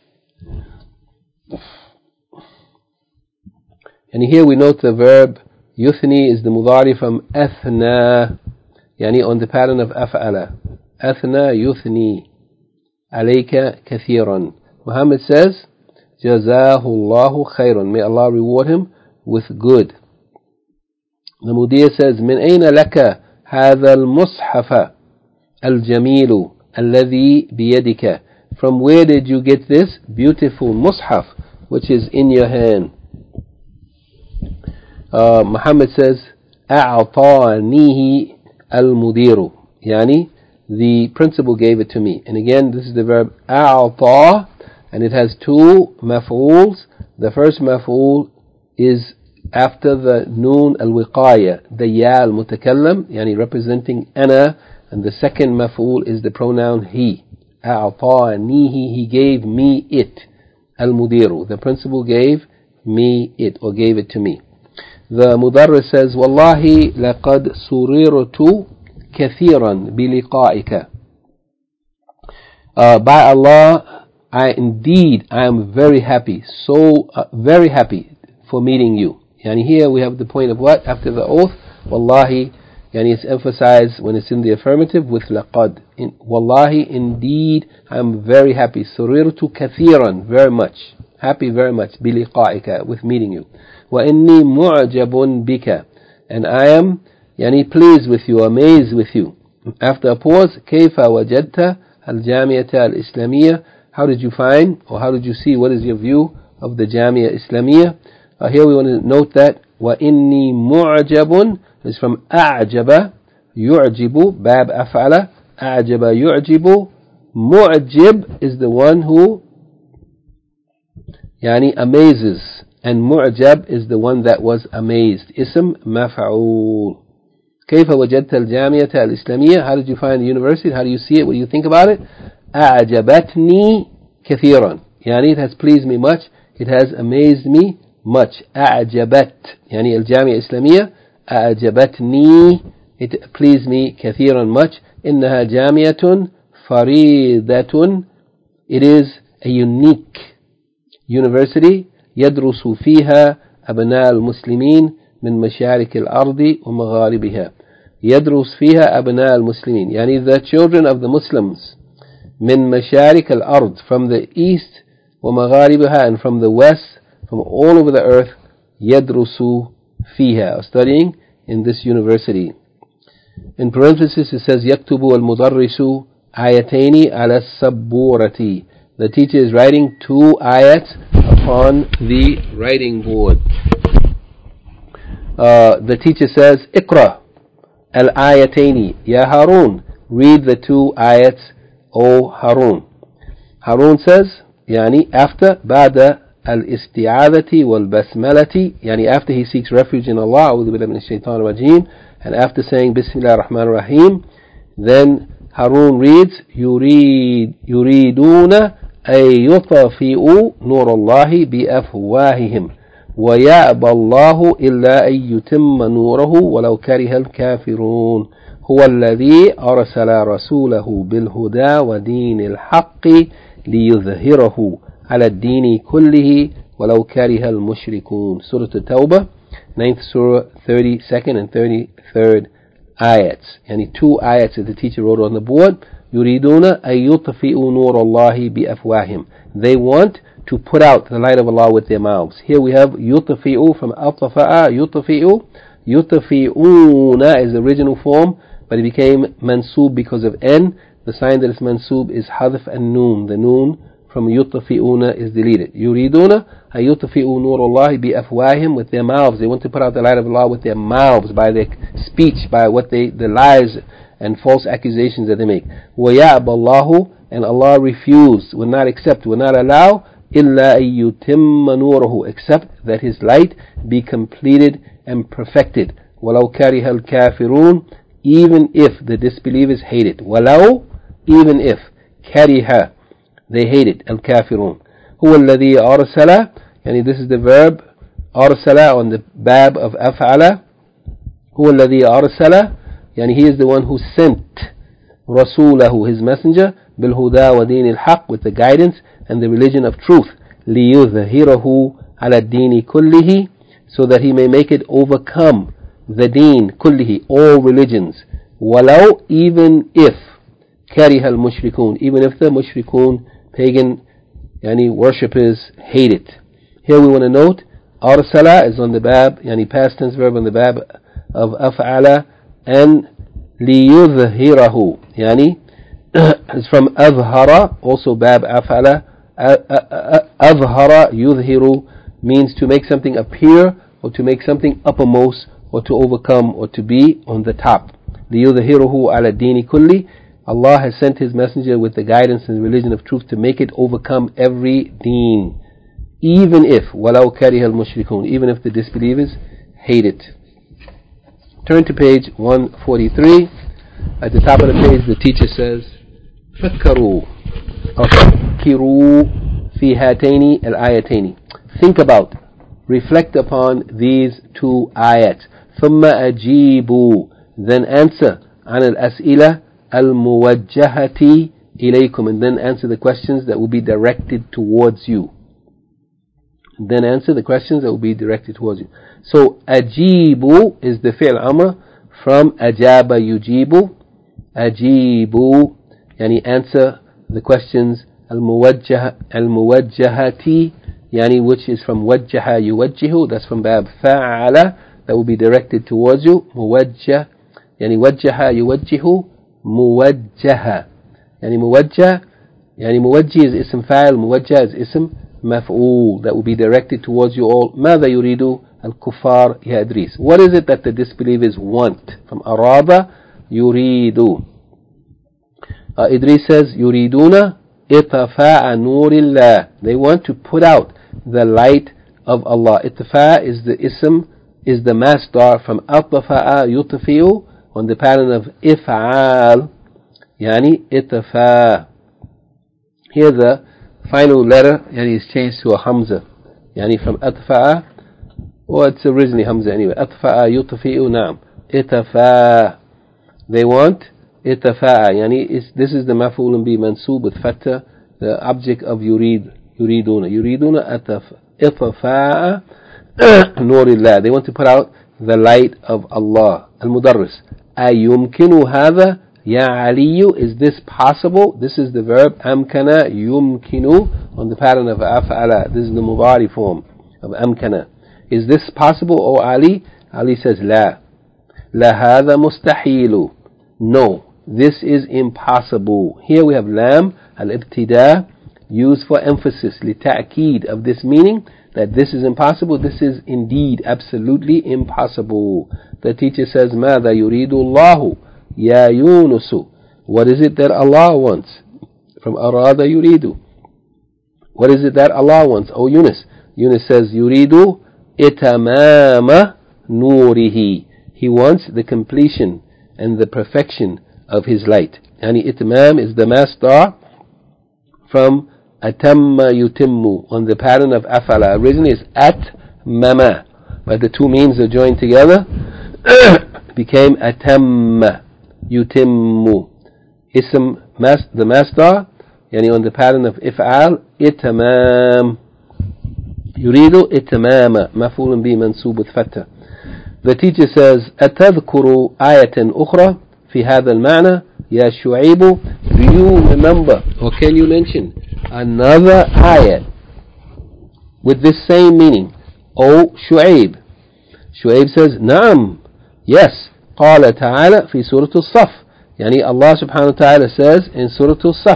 And here we note the verb يثني is the mudari from أثنى, يعني on the pattern of أفعل. أثنى يثني عليك كثيرا. Muhammad says, جزاه الله خيرا. May Allah reward him with good. The Mudir says, من أين لك هذا المصحف الجميل الذي بيدك? From where did you get this beautiful mushaf which is in your hand? Muhammad says أعطانيه المدير, يعني the principal gave it to me. And again, this is the verb أعطى, and it has two maf'uls. The first maf'ul is after the noon al-wiqaya, the ya al-mutakallam, yani representing ana, and the second maf'ul is the pronoun he. أعطانيه, he gave me it. Al-mudiru, the principal gave me it, or gave it to me. The mudarris says, Wallahi laqad surirtu kathiran biliqa'ika. By Allah, I am very happy, very happy for meeting you. Yani here we have the point of what? After the oath, Wallahi, yani it's emphasized when it's in the affirmative with laqad. Wallahi, indeed, I am very happy. Surirtu kathiran, very much. Happy very much. Biliqa'ika, with meeting you. Wa inni mu'jabun bika. And I am, yani pleased with you, amazed with you. After a pause, kayfa wajadta al-Jami'ata al-Islamiyya. How did you find, or how did you see, what is your view of the Jamia Islamiyya? Here we want to note that wa inni mu'jabun is from a'jaba yu'jibu, bab af'ala, a'jaba yu'jibu. Mu'jib is the one who yani amazes, and mu'jab is the one that was amazed. Ism maf'ul. كيف وجدت الجامعة الإسلامية? How did you find the university? How do you see it? What do you think about it? أعجبتني كثيرا, يعني it has pleased me much, it has amazed me much. أعجبت يعني الجامعة الإسلامية. أعجبتني, it pleased me كثيرا much. إنها جامعة فريدة, it is a unique university. يدرس فيها أبناء المسلمين من مشارق الأرض ومغاربها. يدرس فيها أبناء المسلمين, يعني the children of the Muslims, من مشارق الأرض, from the east, ومغاربها, and from the west, from all over the earth. يدرس فيها, studying in this university. In parenthesis it says يكتب المدرس آيتين على السبورة. The teacher is writing 2 ayats upon the writing board. The teacher says اقرأ الآيتين يا هارون, read the 2 ayats, O Harun. Harun says, يعني after, بعد الاستعاذة والبسملة, يعني after he seeks refuge in Allah, أعوذ بالله من الشيطان الرجيم, and after saying بسم الله الرحمن الرحيم, then Harun reads يريدون أن يطفئوا نور الله بأفواههم ويأبى الله إلا أن يتم نوره ولو كره الكافرون هو الذي أرسل رسوله بالهدى ودين الحق ليظهره على الدين كله ولو كره المشركون. Surah At-Tawbah, 9th Surah, 32nd and 33rd ayats. Yani 2 ayats that the teacher wrote on the board. يريدون أن يطفئوا نور الله بأفواههم. They want to put out the light of Allah with their mouths. Here we have يطفئوا from أطفأ يطفئوا. يطفئون is the original form, but it became mansub because of n. The sign that it's mansub is hadf and noon. The noon from يطفئون is deleted. يريدون أن يطفئوا نور الله بأفواههم, with their mouths. They want to put out the light of Allah with their mouths, by their speech, by what the lies and false accusations that they make. وَيَأْبَى اللَّهُ, and Allah refused, will not accept, will not allow, إِلَّا أَن يُتِمَّ نُورَهُ, except that His light be completed and perfected. وَلَوْ كَرِهَ الْكَافِرُونَ, even if the disbelievers hate it. وَلَوْ, even if, كَرِهَ, they hate it, الْكَافِرُونَ. هُوَ الَّذِي أَرْسَلَ, and this is the verb أَرْسَلَ on the bab of أَفْعَلَ. هُوَ الَّذِي أَرْسَلَ, yani he is the one who sent رسوله, his messenger, بالهدى ودين الحق, with the guidance and the religion of truth, ليظهره على الدين كله, so that he may make it overcome the deen كله, all religions. ولو, even if, كره المشركون, even if the mushrikun, pagan yani worshippers, hate it. Here we want to note أرسل is on the bab, yani past tense verb on the bab of أفعل, and ليظهره يعني is from أظهر, also bab أفعل. أظهر يظهر means to make something appear or to make something uppermost, or to overcome, or to be on the top. لِيُظْهِرُهُ عَلَى الدِّينِ كُلِّ. Allah has sent His messenger with the guidance and the religion of truth to make it overcome every deen, even if وَلَوْ كَرِهَ الْمُشْرِكُونَ, even if the disbelievers hate it. Turn to page 143. At the top of the page, the teacher says, فَكَّرُوا أو فَكِّرُوا فِي هَاتَيْنِ الْآيَتَيْنِ. Think about, reflect upon these two ayats. ثُمَّ أَجِيبُوا, then answer عن الأسئلة الموجهة إليكم, and then answer the questions that will be directed towards you. Then answer the questions that will be directed towards you. So ajibu is the fi'l amr from ajaba yujibu. Ajibu, yani answer the questions al-muwajjahati, yani which is from wajjaha yuwajjihu, that's from bab fa'ala, that will be directed towards you. Muwajjah, yani wajjaha yuwajjihu, muwajjaha, yani muwajjah, yani muwajjih is ism fa'il, muwajjah is ism maf'ul, that will be directed towards you all. ماذا يريد الكفار يا إدريس? What is it that the disbelievers want? From أراد يريد. Idris says يريدون إطفاء نور الله. They want to put out the light of Allah. إطفاء is the ism, is the masdar from أطفاء يطفئ, on the pattern of إفعال, يعني إطفاء. Here the final letter yani is changed to a hamza, yani from atfa'a, or it's originally hamza anyway. Atfa'a yutfi'u, na'am. Itafa, they want itafa'a, yani this is the maf'ulun bi mansub with fatha, the object of yuriduna itafa'a nurillah. They want to put out the light of Allah. Al-Mudarris, ayumkinu hadha Ya Aliyu, is this possible? This is the verb amkana yumkinu, on the pattern of af'ala. This is the mudari form of amkana. Is this possible, O Ali? Ali says, La. La hadha mustahilu. No, this is impossible. Here we have lam al-ibtida used for emphasis, li-ta'keed, of this meaning, that this is impossible. This is indeed absolutely impossible. The teacher says, ماذا يريد الله Ya Yunusu. What is it that Allah wants? From Arada Yuridu. What is it that Allah wants? Oh Yunus. Yunus says, Yuridu itamama nurihi. He wants the completion and the perfection of his light. Yani itmam is the masdar from atamma yutimmu, on the pattern of afala. Originally it's atmama, but the two means are joined together, became atamma yutimmu. Ism, the masdar, yani on the pattern of if'al, itamam. Yuridu itamama, maf'ulun bi mansub with fatha. The teacher says, أتذكر آية أخرى في هذا المعنى يا شعيب? Do you remember, or can you mention another ayat with this same meaning, O Shu'aib? Shu'aib says, نعم, yes. قال تعالى في سورة الصف, يعني Allah subhanahu wa ta'ala says in Surah Al-Saf,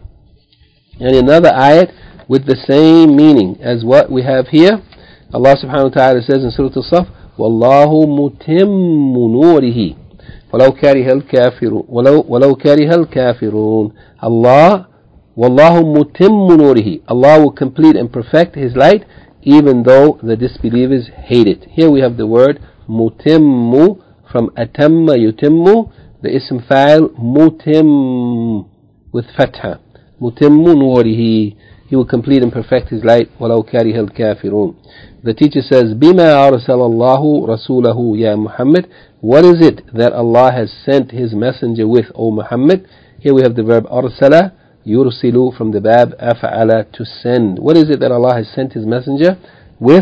and another ayat with the same meaning as what we have here. Allah subhanahu wa ta'ala says in Surah Al-Saf, والله متم نوره ولو كره الكافرون ولو كره الكافرون. Allah, والله متم نوره, Allah will complete and perfect His light even though the disbelievers hate it. Here we have the word mutimmu from atamma yutimmu, the ism fa'il mutim with fatha. Mutimmu nurihi, He will complete and perfect His light. وَلَوْ كَرِهَ الْكَافِرُونَ. The teacher says, بِمَا أَرْسَلَ اللَّهُ رَسُولَهُ يَا Muhammad. What is it that Allah has sent His messenger with, O Muhammad? Here we have the verb أَرْسَلَ يُرْسِلُ from the bab أَفْعَلَ, to send. What is it that Allah has sent His messenger with?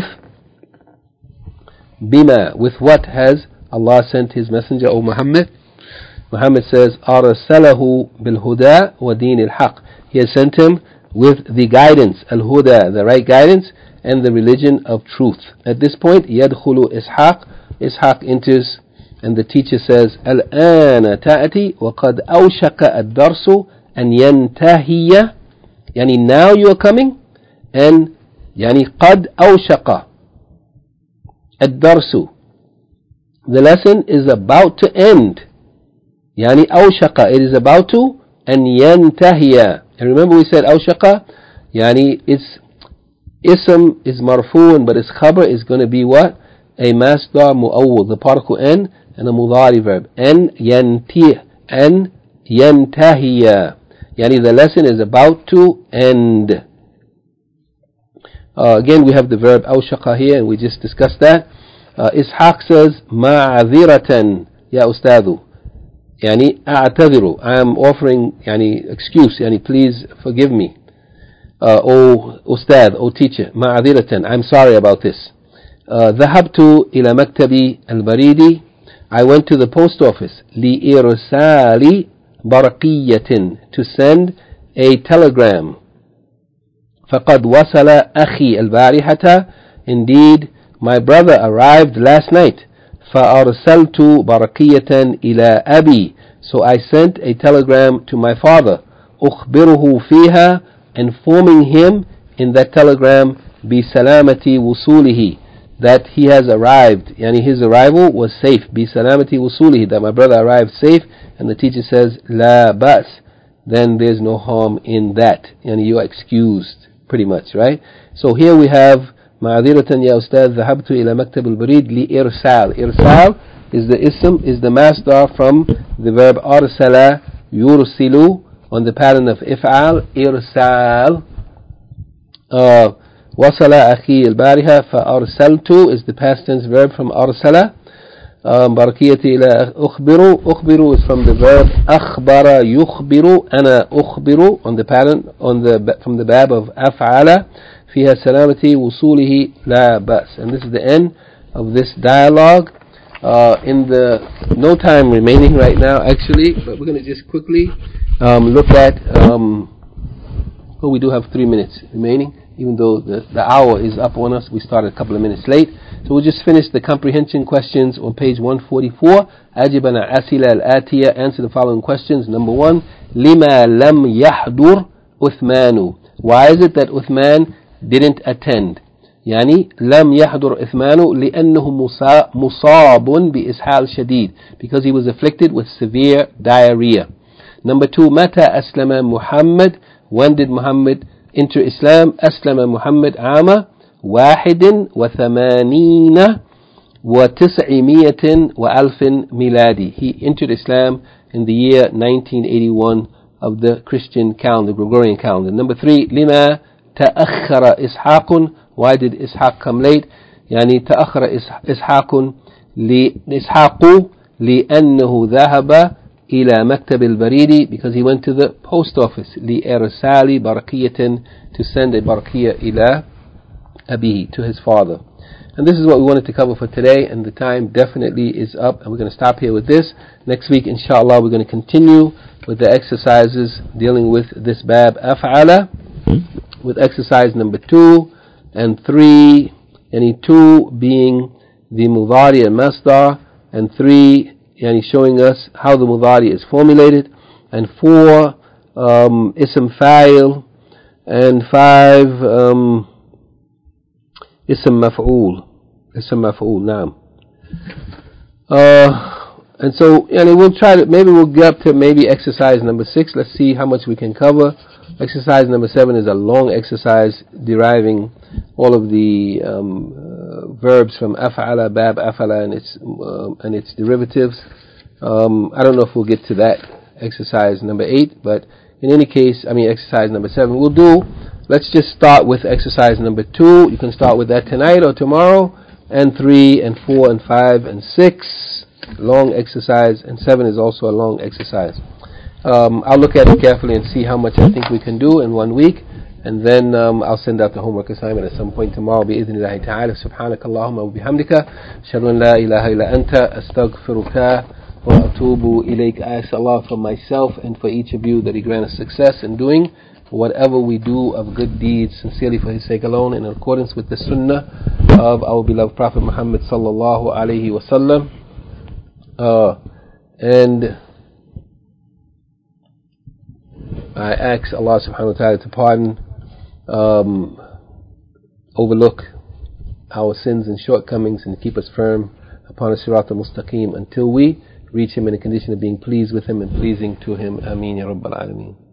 Bima, with what has Allah sent His messenger, O Muhammad? Muhammad says, أَرْسَلَهُ بِالْهُدَى وَدِينِ الْحَقِّ. He has sent him with the guidance, al-huda, the right guidance, and the religion of truth. At this point, يدخل Ishaq enters, and the teacher says, الآن تأتي وقد أوشك الدرس أن ينتهي. يعني now you are coming, and يعني قد أوشك الدرس. The lesson is about to end. يعني أوشق, it is about to, and ينتهي. And remember we said أوشق, يعني its ism is marfu'un, but its khabar is going to be what? A masdar mu'awwal, the particle n, and a mudari verb. And ينتهي. Yani the lesson is about to end. Again, we have the verb أوشق here, and we just discussed that. Ishaq says, معذرة يا أستاذ. يعني أعتذر, I am offering يعني excuse, يعني please forgive me. O Ustad, O teacher, معذرة, I'm sorry about this. ذهبت إلى مكتب البريد, I went to the post office. لإرسال برقية, to send a telegram. فقد وصل أخي البارحة, indeed my brother arrived last night. فأرسلت برقية إلى أبي, so I sent a telegram to my father. أخبره فيها, informing him in that telegram بسلامة وصوله, that he has arrived, yani his arrival was safe. بسلامة وصوله, that my brother arrived safe. And the teacher says لا بأس, then there's no harm in that, yani you are excused, pretty much, right? So here we have معذرة يا أستاذ ذهبت إلى مكتب البريد لإرسال. إرسال is the ism, is the masdar from the verb أرسل يرسل on the pattern of إفعال. إرسال. وصل أخي البارحة, فأرسلت is the past tense verb from أرسل. بركية إلى أخبر. أخبر is from the verb أخبر يخبر. أنا أخبر on the pattern from the bab of أفعل. فيها سلامة وصوله لا بأس. And this is the end of this dialogue. In the no time remaining right now actually, but we're going to just quickly look at we do have 3 minutes remaining, even though the hour is up on us. We started a couple of minutes late, so we'll just finish the comprehension questions on page 144. أجب عن الأسئلة الآتية, answer the following questions. Number 1, لما لم يحضر عثمان, why is it that Uthman didn't attend? يعني لم يحضر عثمان لأنه مصاب بإسهال شديد, because he was afflicted with severe diarrhea. Number 2, متى أسلم محمد, when did Muhammad enter Islam? أسلم محمد عام 81 و900 وألف ميلادي. He entered Islam in the year 1981 of the Christian calendar, Gregorian calendar. Number 3, لما تأخر إسحاق, why did Ishaq come late? يعني تأخر إسحاق لأنه ذهب إلى مكتب البريد, because he went to the post office. لإرسال برقية, to send a برقية إلى أبيه, to his father. And this is what we wanted to cover for today, and the time definitely is up, and we're going to stop here with this. Next week, inshallah, we're going to continue with the exercises dealing with this bab أفعل, with exercise number 2 and 3, yani 2 being the mudari and masdar, and 3 yani showing us how the mudari is formulated, and 4 ism fa'il, and 5 ism maf'ul. Naam. And so yani we'll try to, maybe we'll get up to maybe exercise number 6. Let's see how much we can cover. Exercise number 7 is a long exercise deriving all of the verbs from af'ala, bab af'ala, and its derivatives. I don't know if we'll get to that exercise number 8, but in any case, exercise number 7 we'll do. Let's just start with exercise number 2. You can start with that tonight or tomorrow, and 3 and 4 and 5 and 6, long exercise, and 7 is also a long exercise. I'll look at it carefully and see how much I think we can do in 1 week, and then I'll send out the homework assignment at some point tomorrow بإذن الله تعالى. سبحانك اللهم وبحمدك أشهد أن لا إله إلا أنت أستغفرك وأتوب إليك. I ask Allah for myself and for each of you that He grant us success in doing whatever we do of good deeds sincerely for His sake alone, in accordance with the sunnah of our beloved Prophet Muhammad sallallahu alaihi wasallam. And I ask Allah subhanahu wa ta'ala to pardon, overlook our sins and shortcomings and keep us firm upon a sirat al-mustaqim until we reach Him in a condition of being pleased with Him and pleasing to Him. Ameen Ya Rabbal Alameen.